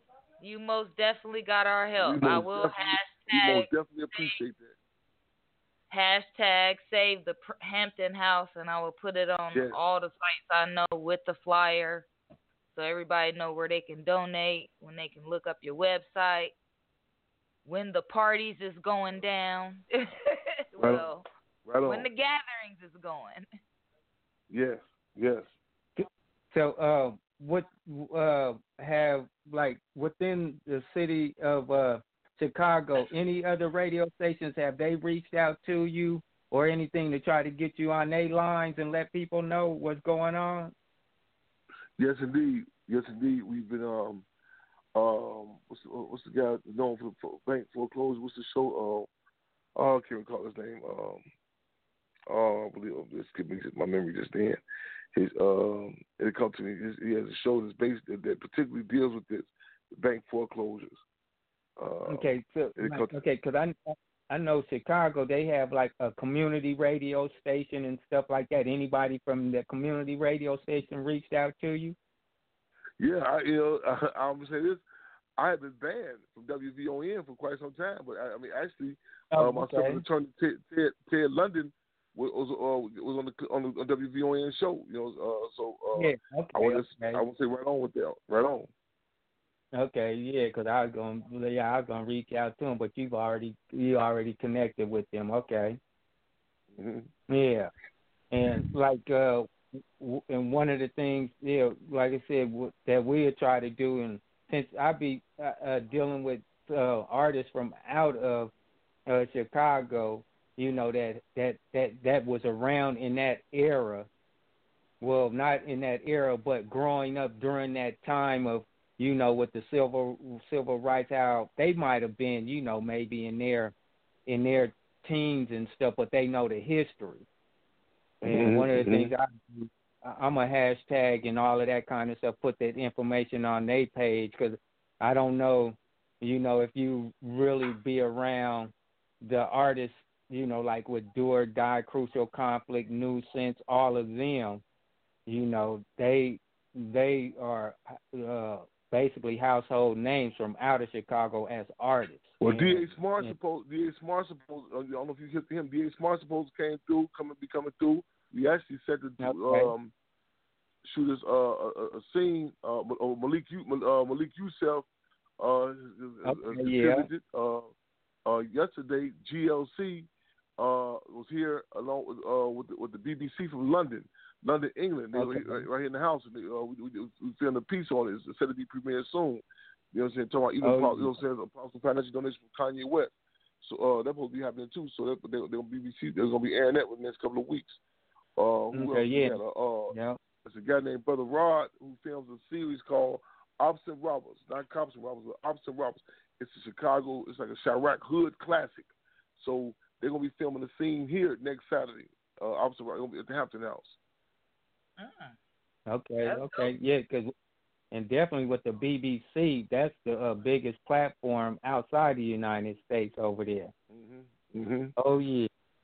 I will hashtag. We most definitely appreciate that. Hashtag save the Hampton House, and I will put it on all the sites I know with the flyer, so everybody know where they can donate, when they can look up your website, when the parties is going down. Right on. When the gatherings is going. Yes. So, what have within the city of Chicago, any other radio stations, have they reached out to you or anything to try to get you on their lines and let people know what's going on? Yes, indeed. We've been what's the guy known for bank foreclosure? What's the show? I can't recall his name. I believe this could be my memory just then. It comes to me. He has a show that's based that particularly deals with this bank foreclosures. Because I know Chicago, they have like a community radio station and stuff like that. Anybody from the community radio station reached out to you? Yeah, I'm gonna say this. I have been banned from WVON for quite some time, but actually, myself and attorney Ted London was on the WVON show. I want to say right on with that. Right on. Okay, yeah, because I was gonna reach out to him, but you already connected with them. Okay. Mm-hmm. Yeah, and like and one of the things, like I said, that we'll try to do, and since I be dealing with artists from out of Chicago, that was around in that era. Well, not in that era, but growing up during that time of, with the civil rights, how they might have been, maybe in their teens and stuff, but they know the history. And one of the things I'm a hashtag and all of that kind of stuff, put that information on their page, because I don't know, if you really be around the artists, like with Do or Die, Crucial Conflict, New Sense, all of them, they are basically household names from out of Chicago as artists. Well, D.A. Smart supposed, I don't know if you hit him, D.A. Smart supposed came through, coming through. We actually set to shoot us a scene. Malik Youssef contributed. Yesterday, GLC was here along with the BBC from London, England. They were right here in the house. And we filmed a piece on it. It's set to be premiered soon. You know what I'm saying? Talking about possible financial donation from Kanye West. So that's supposed to be happening too. So they're BBC. They're gonna be airing that within the next couple of weeks. There's a guy named Brother Rod who films a series called Ops and Robbers, not Cops and Robbers, but Ops and Robbers. It's a Chicago. It's like a Chirac hood classic. So they're gonna be filming the scene here next Saturday. Ops and Robbers at the Hampton House. Okay, yeah, and definitely with the BBC, that's the biggest platform outside the United States over there. Oh yeah,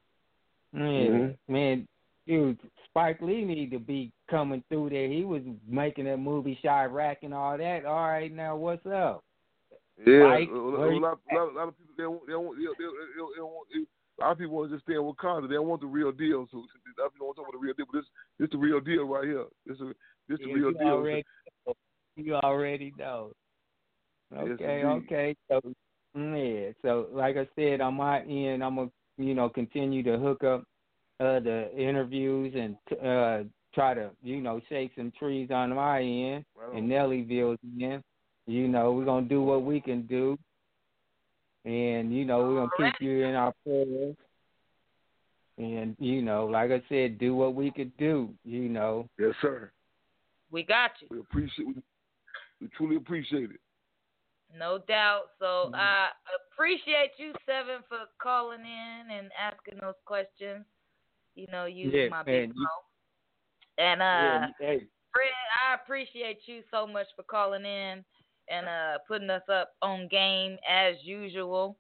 man, dude, Spike Lee need to be coming through there. He was making that movie Chirac and all that. All right, now what's up? Yeah, Spike, a lot of people they want a lot of people want to just stay in Wakanda. They don't want the real deal. So a lot of people want to talk about the real deal, but this the real deal right here. This the real deal. You already know. Okay, yes, okay. So so like I said, on my end, I'm gonna continue to hook up the interviews and try to shake some trees on my end and Nellyville's end. We're gonna do what we can do, and we're gonna keep you in our prayers. And like I said, do what we could do. Yes, sir. We got you. We truly appreciate it. No doubt. So I appreciate you, Seven, for calling in and asking those questions. Using my big mouth. And Fred, I appreciate you so much for calling in and putting us up on game as usual.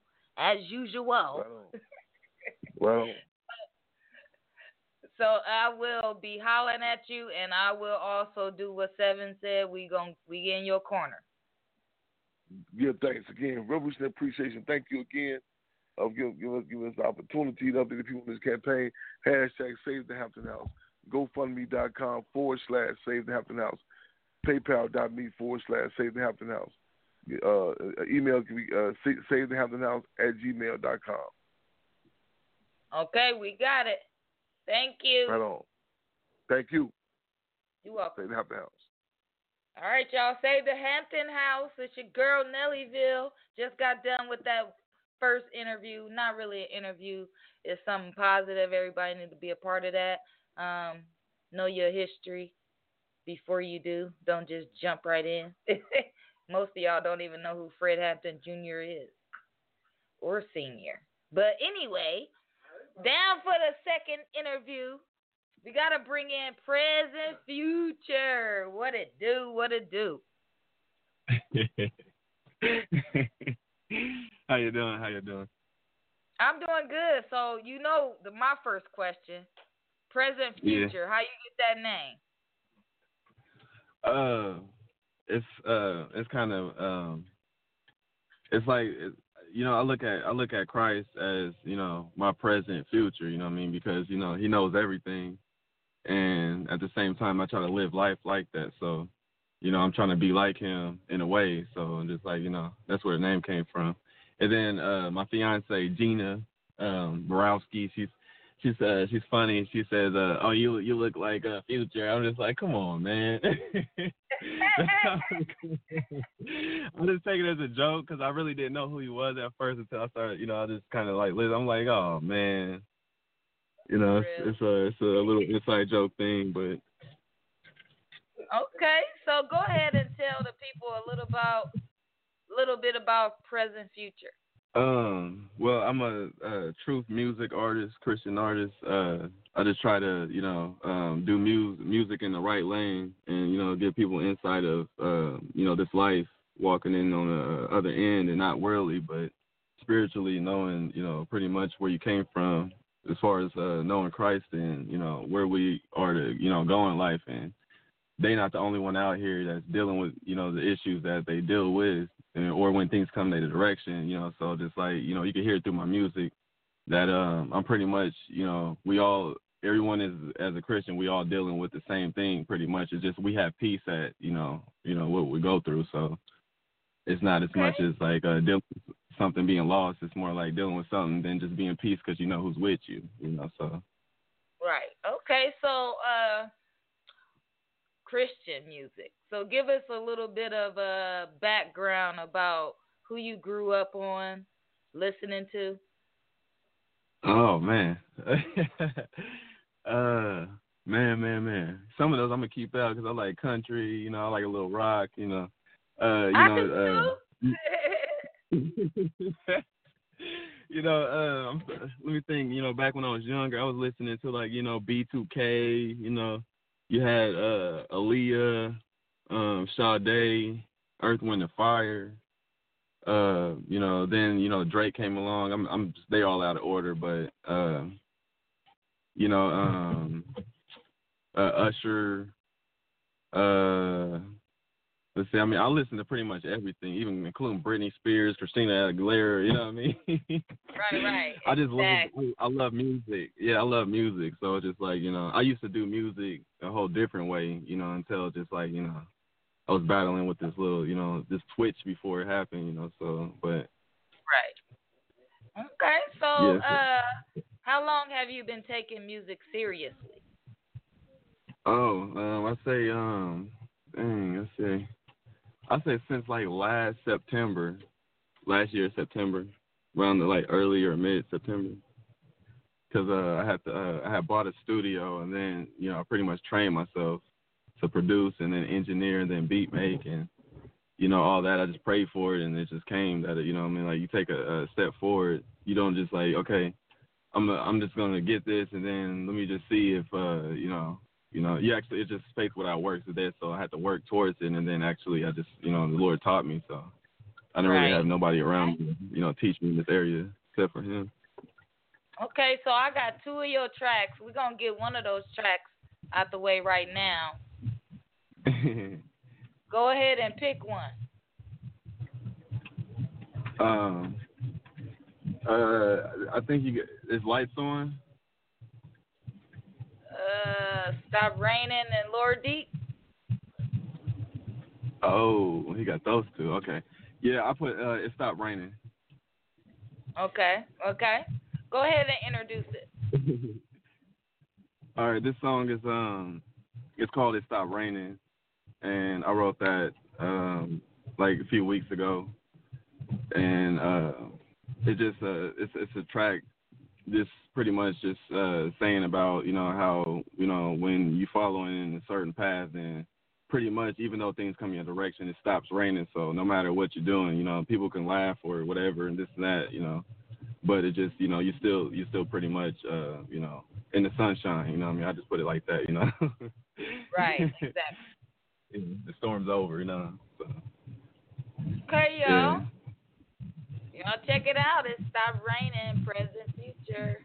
Well. So I will be hollering at you, and I will also do what Seven said. We in your corner. Yeah, thanks again. Revolutionary appreciation. Thank you again of giving us the opportunity to update the people in this campaign. Hashtag Save the Hampton House. GoFundMe.com/Save the Hampton House. PayPal.me/Save the Hampton House. Email can be SaveTheHamptonHouse@gmail.com. Okay, we got it. Thank you. Right on. Thank you. You're welcome. Save the Hampton House. All right, y'all. Save the Hampton House. It's your girl, Nellyville. Just got done with that first interview. Not really an interview. It's something positive. Everybody needs to be a part of that. Know your history before you do. Don't just jump right in. Most of y'all don't even know who Fred Hampton Jr. is or Senior. But anyway, down for the second interview, we got to bring in Present Future. What it do? How you doing? I'm doing good. So, my first question, Present Future, how you get that name? It's kind of it's like I look at Christ as my present future. You know what I mean? Because he knows everything, and at the same time I try to live life like that. So I'm trying to be like him in a way. So just like, that's where the name came from. And then my fiance Gina Borowski, she's funny. She says, "Oh, you look like Future." I'm just like, come on, man. I'm just taking it as a joke because I really didn't know who he was at first until I started. I just kind of like, I'm like, oh man, it's a little inside joke thing, but. Okay, so go ahead and tell the people a little bit about Present Future. Well, I'm a truth music artist, Christian artist. I just try to, do music in the right lane and, give people insight of, this life, walking in on the other end and not worldly, but spiritually knowing, pretty much where you came from as far as knowing Christ and, where we are to, go in life. And they're not the only one out here that's dealing with, the issues that they deal with. Or when things come their direction, so just like, you can hear it through my music that I'm pretty much, everyone is, as a Christian, we all dealing with the same thing pretty much. It's just we have peace at, what we go through. So it's not as much as like dealing with something being lost. It's more like dealing with something than just being peace because you know who's with you, so. Right. Okay, so Christian music. So give us a little bit of a background about who you grew up on, listening to. Oh, man. Man. Some of those I'm going to keep out because I like country, I like a little rock, I do too. Let me think, back when I was younger, I was listening to like, B2K, you had Aaliyah, Sade, Earth, Wind and Fire. Then Drake came along. They all out of order, but Usher. Let's see. I mean, I listen to pretty much everything, even including Britney Spears, Christina Aguilera. You know what I mean? Right. I just I love music. Yeah, I love music. So it's just like, I used to do music a whole different way, until just like, I was battling with this little, this twitch before it happened, so, but. Right. Okay. So, how long have you been taking music seriously? Oh, I say, let's see. I say since like last year, September, around the like early or mid September, because I had bought a studio and then I pretty much trained myself to produce and then engineer and then beat make and all that. I just prayed for it and it just came that like you take a step forward, you don't just like, okay, I'm just gonna get this and then let me just see if you actually, it's just faith without works is there, so I had to work towards it, and then actually I just, the Lord taught me, so I didn't really have nobody around me, teach me in this area except for him. Okay, so I got 2 of your tracks. We're going to get one of those tracks out the way right now. Go ahead and pick one. I think is Lights On? Stop Raining and Lord Deep. Oh, he got those two. Okay. Yeah, I put It Stopped Raining. Okay. Go ahead and introduce it. All right, this song is it's called It Stopped Raining, and I wrote that like a few weeks ago, and it just it's a track just pretty much just saying about how when you follow in a certain path, then pretty much even though things come in your direction, it stops raining. So no matter what you're doing, people can laugh or whatever and this and that, but it just you're still pretty much in the sunshine. I mean, I just put it like that. Right. Exactly. The storm's over. So. Okay, y'all. Yeah. Y'all check it out. It Stopped Raining, Present Future.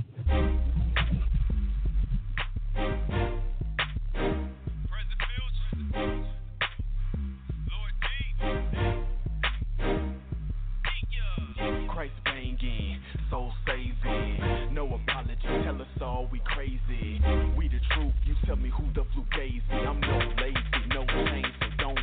Christ banging, soul saving, no apology, tell us all we crazy. We the truth, you tell me who the flugazi. I'm no lazy, no change, so don't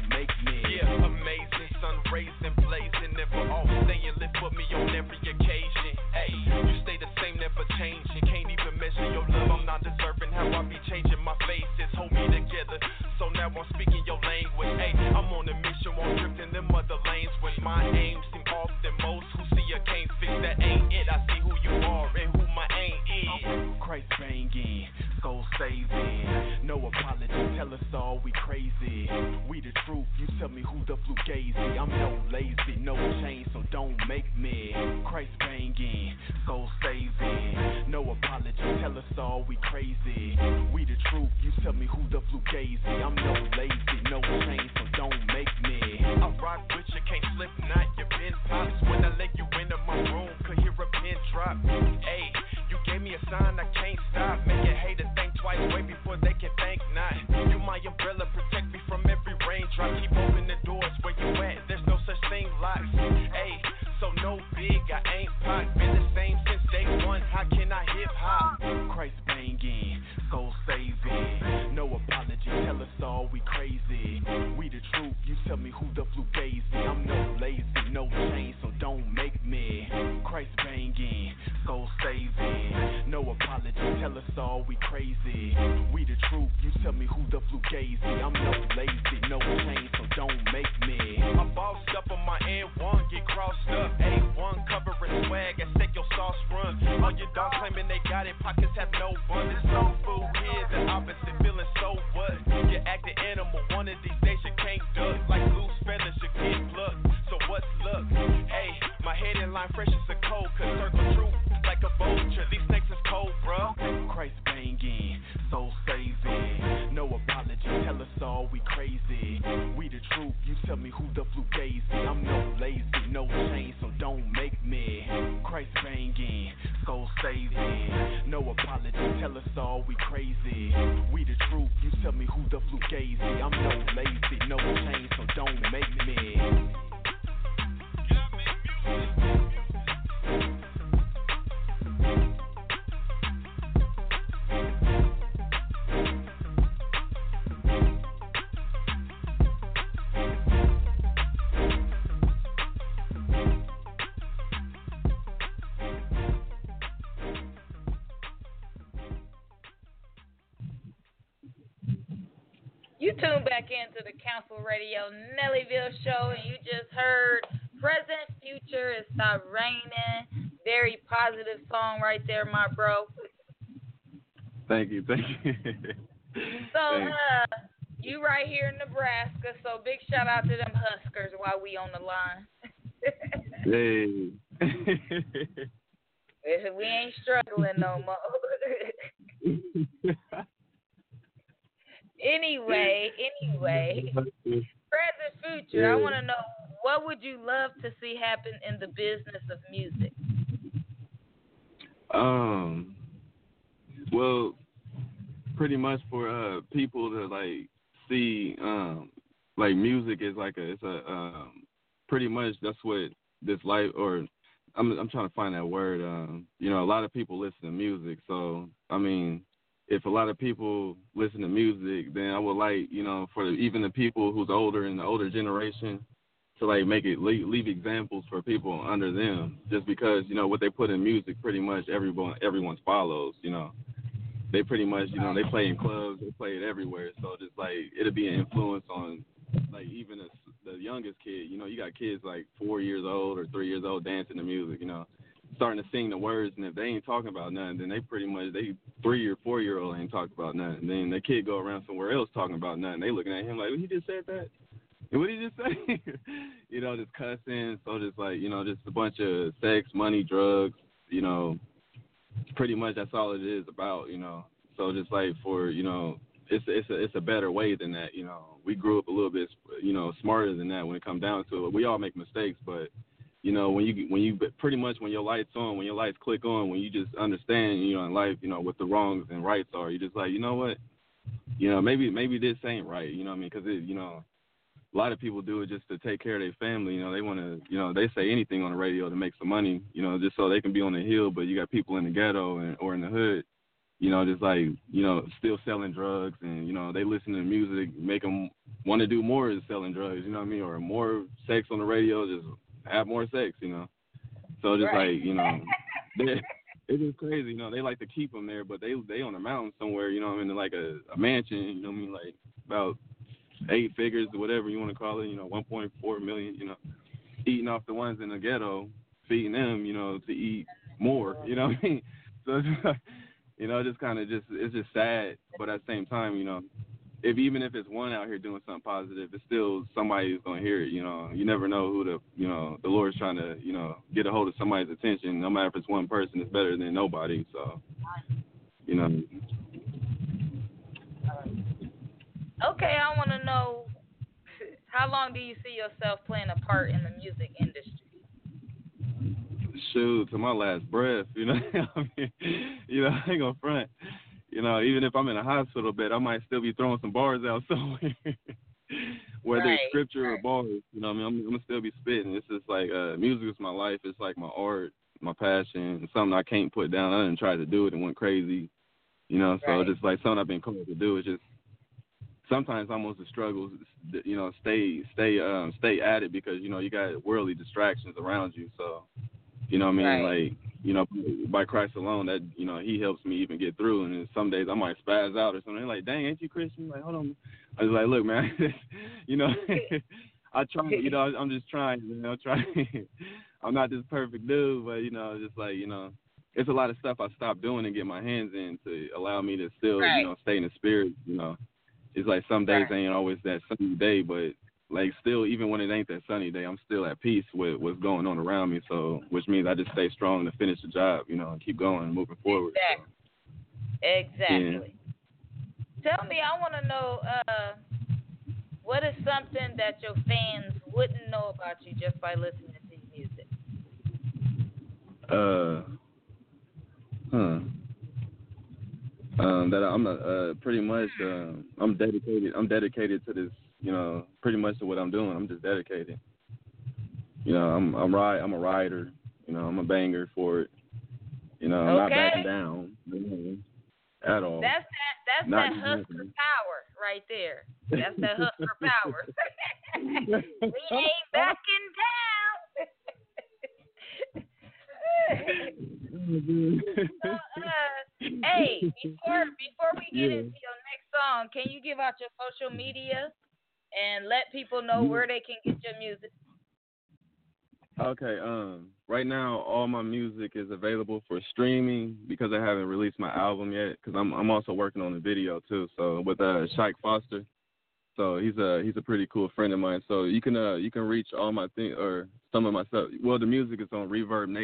I'm no lazy, no chain, so don't make me. Christ banging, soul saving, no apology, tell us all we crazy. We the truth, you tell me who the fugazi. I'm no lazy, no chain, so don't make me. I rock with you, can't slip, not your pin pops. When I let you into my room, could hear a pin drop. Hey, you gave me a sign, I can't stop. Make a hater think twice, way before they can think not. You my umbrella, protect me from every raindrop. Keep open the doors where you at, there's no such thing locks. Hey, so no big, I ain't pop. Been the same since day one, how can I hip hop? Christ banging, soul saving, no apology, tell us all we crazy. We the truth, you tell me who the fugazi. I'm no lazy, no chain, so don't make me. Christ banging, soul saving, no apology, tell us all we crazy. We the truth, you tell me who the fugazi. I'm no lazy, no chain, so don't make me. I bossed up on my N1, get crossed up. A1 covering swag and take your sauce run. All your dogs claiming they got it, pockets have no fun. It's soul food here, the opposite feeling so what? You act an animal, one of these days you can't duck. Like loose feathers, you get plucked. So what's luck? Hey, my head in line fresh as a cold, cause circle truth like a vulture. These snakes is cold, bro. Christ banging, soul saving, no apology, tell us all we crazy. We the truth, you tell me who the fugazi. I'm no lazy, no chain, so don't make me. Christ banging, soul saving, no apology, tell us all we crazy. We the truth, you tell me who the fugazi. I'm no lazy, no chain, so don't make me. You tuned back into the Council Radio Nellyville show, and you just heard Present Future It Stop Raining. Very positive song right there, my bro. Thank you. So, you right here in Nebraska, so big shout out to them Huskers while we on the line. Hey. We ain't struggling no more. Anyway, present future, I want to know, what would you love to see happen in the business of music? Well, pretty much for people to like see like music is like it's a pretty much that's what this life, or I'm trying to find that word. You know, a lot of people listen to music, so I mean, if a lot of people listen to music, then I would like, you know, for even the people who's older in the older generation to like make it leave examples for people under them, just because, you know, what they put in music pretty much everyone follows, you know. They pretty much, you know, they play in clubs, they play it everywhere, so just like it'll be an influence on like even the youngest kid, you know. You got kids like 4 years old or 3 years old dancing to music, you know, starting to sing the words, and if they ain't talking about nothing, then they pretty much, they 3 or 4 year old ain't talking about nothing. And then the kid go around somewhere else talking about nothing. They looking at him like, well, he just said that. And what did he just say? You know, just cussing. So just like, you know, just a bunch of sex, money, drugs. You know, pretty much that's all it is about. You know, so just like for, you know, it's a better way than that. You know, we grew up a little bit, you know, smarter than that when it comes down to it. We all make mistakes, but you know, when you pretty much when your lights on, when your lights click on, when you just understand, you know, in life, you know, what the wrongs and rights are, you just like, you know what, you know, maybe this ain't right, you know what I mean? Because you know, a lot of people do it just to take care of their family. You know, they want to, you know, they say anything on the radio to make some money, you know, just so they can be on the hill. But you got people in the ghetto or in the hood, you know, just like, you know, still selling drugs, and you know, they listen to music, make them want to do more is selling drugs, you know what I mean, or more sex on the radio, just have more sex, you know. So just like, you know, it is crazy, you know. They like to keep them there, but they on a mountain somewhere, you know, in like a mansion, you know what I mean, like about 8 figures or whatever you want to call it, you know, 1.4 million, you know, eating off the ones in the ghetto, feeding them, you know, to eat more, you know what I mean? So it's just, you know, just kind of it's just sad, but at the same time, you know, even if it's one out here doing something positive, it's still somebody who's gonna hear it. You know, you never know who the Lord's trying to get a hold of somebody's attention. No matter if it's one person, it's better than nobody. So, Okay, I want to know, how long do you see yourself playing a part in the music industry? Shoot, to my last breath. I mean, I ain't gonna front. Even if I'm in a hospital bed, I might still be throwing some bars out somewhere. Whether it's scripture or bars, I mean, I'm gonna still be spitting. It's just like music is my life. It's like my art, my passion. It's something I can't put down. I didn't try to do it and went crazy. So just like something I've been called to do. It's just sometimes almost a struggle. Stay at it because you got worldly distractions around you. So by Christ alone, that He helps me even get through. And then some days I might spaz out or something. They're like, dang, ain't you Christian? Like, hold on. I was like, look, man, I try. I'm just trying. Trying. I'm not this perfect dude, but just like it's a lot of stuff I stopped doing and get my hands in to allow me to still stay in the spirit. It's like some days ain't always that sunny day, but like still, even when it ain't that sunny day, I'm still at peace with what's going on around me. So, which means I just stay strong to finish the job, and keep going and moving forward. Exactly. Yeah. Tell me, I want to know, what is something that your fans wouldn't know about you just by listening to your music? That I'm pretty much I'm dedicated. I'm dedicated to this. Pretty much to what I'm doing. I'm just dedicated. I'm a rider. I'm a banger for it. I'm not backing down at all. That's that hustler power right there. That's that hustler power. We ain't backing down. Hey, before we get into your next song, can you give out your social media and let people know where they can get your music? Okay, right now all my music is available for streaming because I haven't released my album yet. Because I'm also working on a video too. So with Shike Foster, so he's a pretty cool friend of mine. So you can reach all my or some of my stuff. Well, the music is on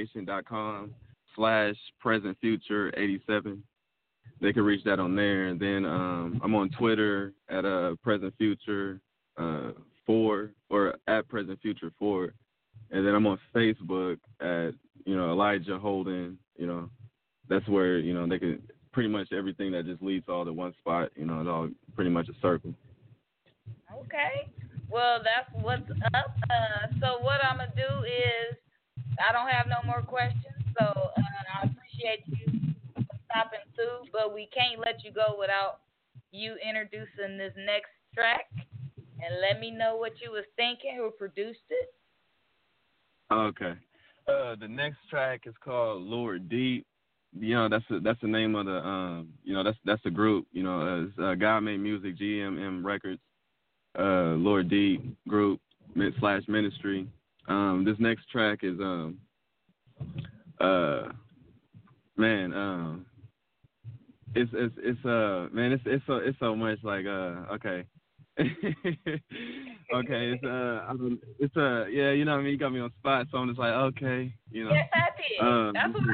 ReverbNation.com/PresentFuture87. They can reach that on there. And then I'm on Twitter at PresentFuture 4 or at PresentFuture 4. And then I'm on Facebook at, Elijah Holden. That's where, they can pretty much everything that just leads all to one spot, it's all pretty much a circle. Okay. Well, that's what's up. So what I'm going to do is I don't have no more questions. So I appreciate you stopping through, but we can't let you go without you introducing this next track and let me know what you was thinking, who produced it. Okay. The next track is called Lord Deep. That's the name of the that's the group. It's God Made Music, GMM Records, Lord Deep group / ministry. This next track is it's so much like okay. Okay, it's yeah, you know what I mean, you got me on spot, so I'm just like, okay, Yes, I did. That's what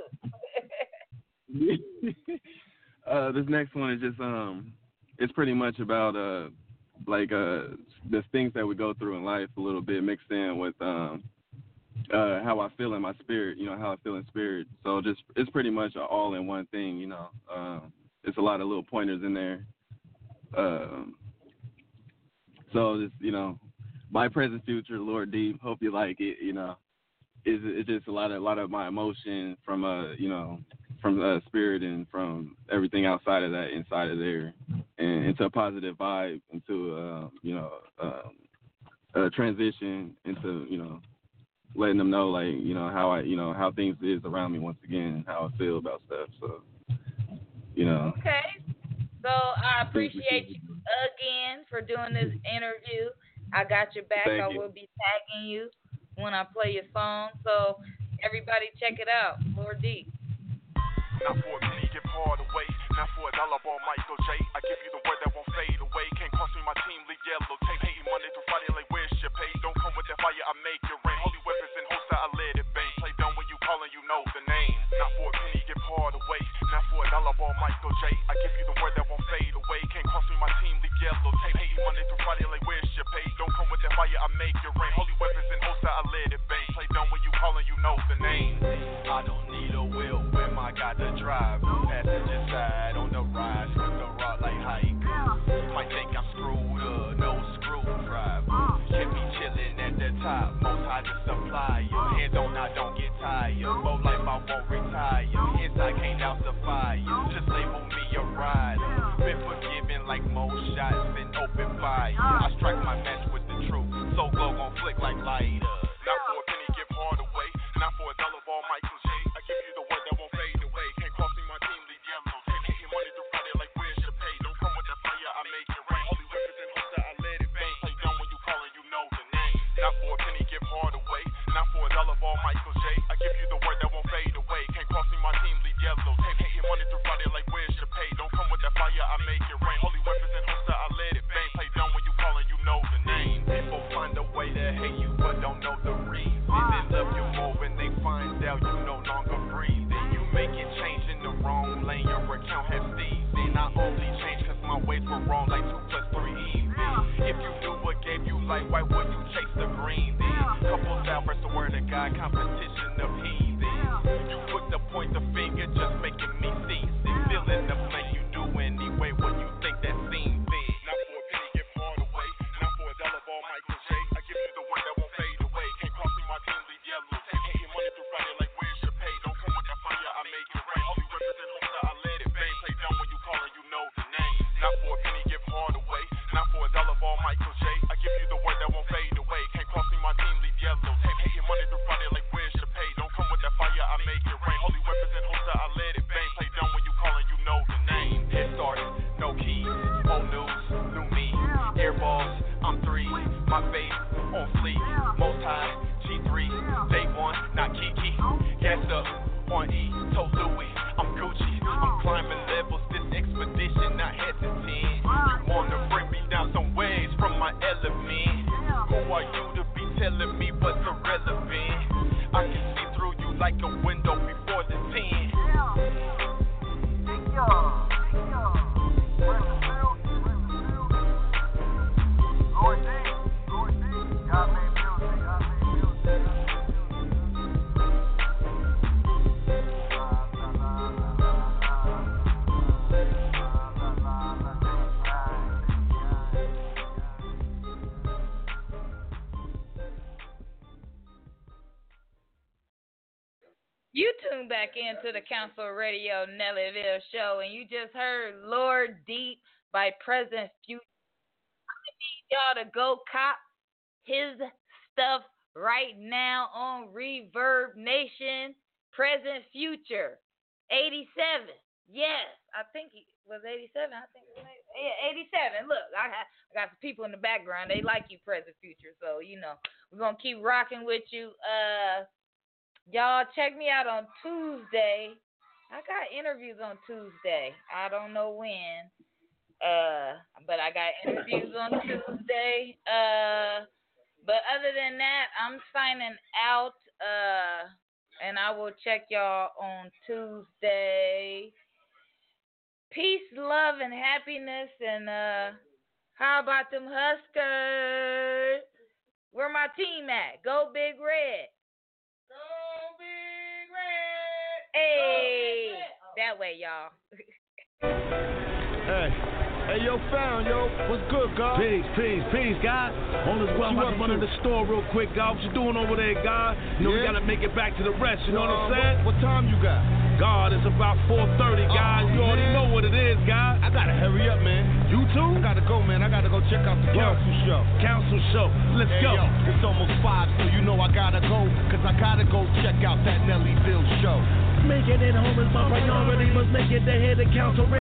I do. This next one is just it's pretty much about the things that we go through in life a little bit mixed in with how I feel in my spirit, how I feel in spirit. So just it's pretty much all in one thing, it's a lot of little pointers in there. So just, my present future, Lord Deep, hope you like it, it's just a lot of my emotion from from spirit and from everything outside of that, inside of there, and into a positive vibe, into a transition into, letting them know, like, how I, how things is around me once again, and how I feel about stuff. So, Okay. So I appreciate you again for doing this interview. I got your back. I will be tagging you when I play your song. So everybody check it out. Lord Deep. Not for a penny, give hard away. Not for $1 on Michael J. I give you the word that won't fade away. way. Can't cross me, my team leave yellow tape. Hating Monday through Friday like where's your pay? Don't come with that fire, I make it rain. Holy weapons and holster, I let it bang. Play dumb when you callin', you know the name. Not for a penny, get hard away. Not for $1 ball, Michael J. I give you the word that won't fade away. Can't cross me, my team leave yellow tape. Hating Monday through Friday like where's your pay? Don't come with that fire, I make it rain. Holy weapons and holster, I let it bang. Play dumb when you callin', you know the name. I don't need a wheel when I got the drive. Passenger side on the rise with the rock like hike. Might think I'm screwed up, no screw drive. Keep me chillin' at the top, most high the supplier. Hands on, I don't get tired. More life, I won't retire. Inside can't out the fire. Just label me a rider. Been forgiven like most shots, been open fire. I strike my match with the truth. So glow gon' flick like lighter. Not for a penny, give hard away. Not for $1 ball, Michael J. I give you the word that won't fade away. Can't cross me, my team leave yellow. Taking money through Friday like where's your pay? Don't come with that fire, I make it rain. Holy weapons and holster, I let it bang. Play dumb when you callin', you know the name. Not for a penny, give hard away. Not for $1 ball, Michael J. I give you the word that won't fade away. Can't cross me, my team leave yellow. Taking money through Friday like where's your pay? Don't come with that fire, I make it rain. Holy weapons and holster, I let it bang. Play dumb when you callin', you know the name. People find a way to hate you, but don't know the reason. They love you more when they find out you no longer breathing. You make it change in the wrong lane, your account has thieves. And I only changed cause my ways were wrong like 2 + 3 even. If you knew what gave you life, why would you chase the green then? Couple sound versus the word of God, competition of heathens. You quick to point the finger, just making me cease. Feeling the flame you do anyway when you think that seems big. Not for a penny, give hard away. Not for $1 ball, Michael J. I give you the word that won't fade away. Can't cross me, my team leave yellow. Hating money through Friday like where's your pay? Don't come with that fire, I make it rain. Holy weapons and holster, I let it bang. Play dumb when you callin', you know the name. Not for a penny, give hard away. Not for $1 ball, Michael J. I give you the word that won't fade away. Can't cross me, my team leave yellow. Hating money through Friday like where's your pay? Don't come with that fire, I make it rain. Holy weapons and holster, I let it bang. Play dumb when you callin', you know the name. It started, no keys, old news, new me. Airballs, I'm 3, my face on fleek. Most high, G3, day 1, not Kiki. Gassed up on E, told Louis, I'm Gucci. I'm climbing levels, this expedition, not hesitant. You wanna bring me down some ways from my element. Who are you to be telling me what's irrelevant? I can see through you like a window before the 10. You tuned back into the Council Radio Nellyville show, and you just heard Lord Deep by Present Future. I need y'all to go cop his stuff right now on Reverb Nation. Present Future, 87. Yes, I think he was 87. I think it was 87. Look, I got some people in the background. They like you, Present Future. So, you know, we're going to keep rocking with you. Y'all check me out on Tuesday. I got interviews on Tuesday. I don't know when. But I got interviews on Tuesday. But other than that, I'm signing out. And I will check y'all on Tuesday. Peace, love, and happiness. And how about them Huskers? Where my team at? Go Big Red. Hey, that way, y'all. Hey, yo, found, yo. What's good, God? Peace, God. All is well. I'm about to run in the store real quick, God. What you doing over there, God? You know, we got to make it back to the rest, you know what I'm saying? What time you got? God, it's about 4:30, guys. You already know what it is, God. I got to hurry up, man. You too? I got to go, man. I got to go check out the council show. Let's go. Yo, it's almost 5, so you know I got to go, because I got to go check out that Nellyville show. Making it home is my priority. Must make it to head of council.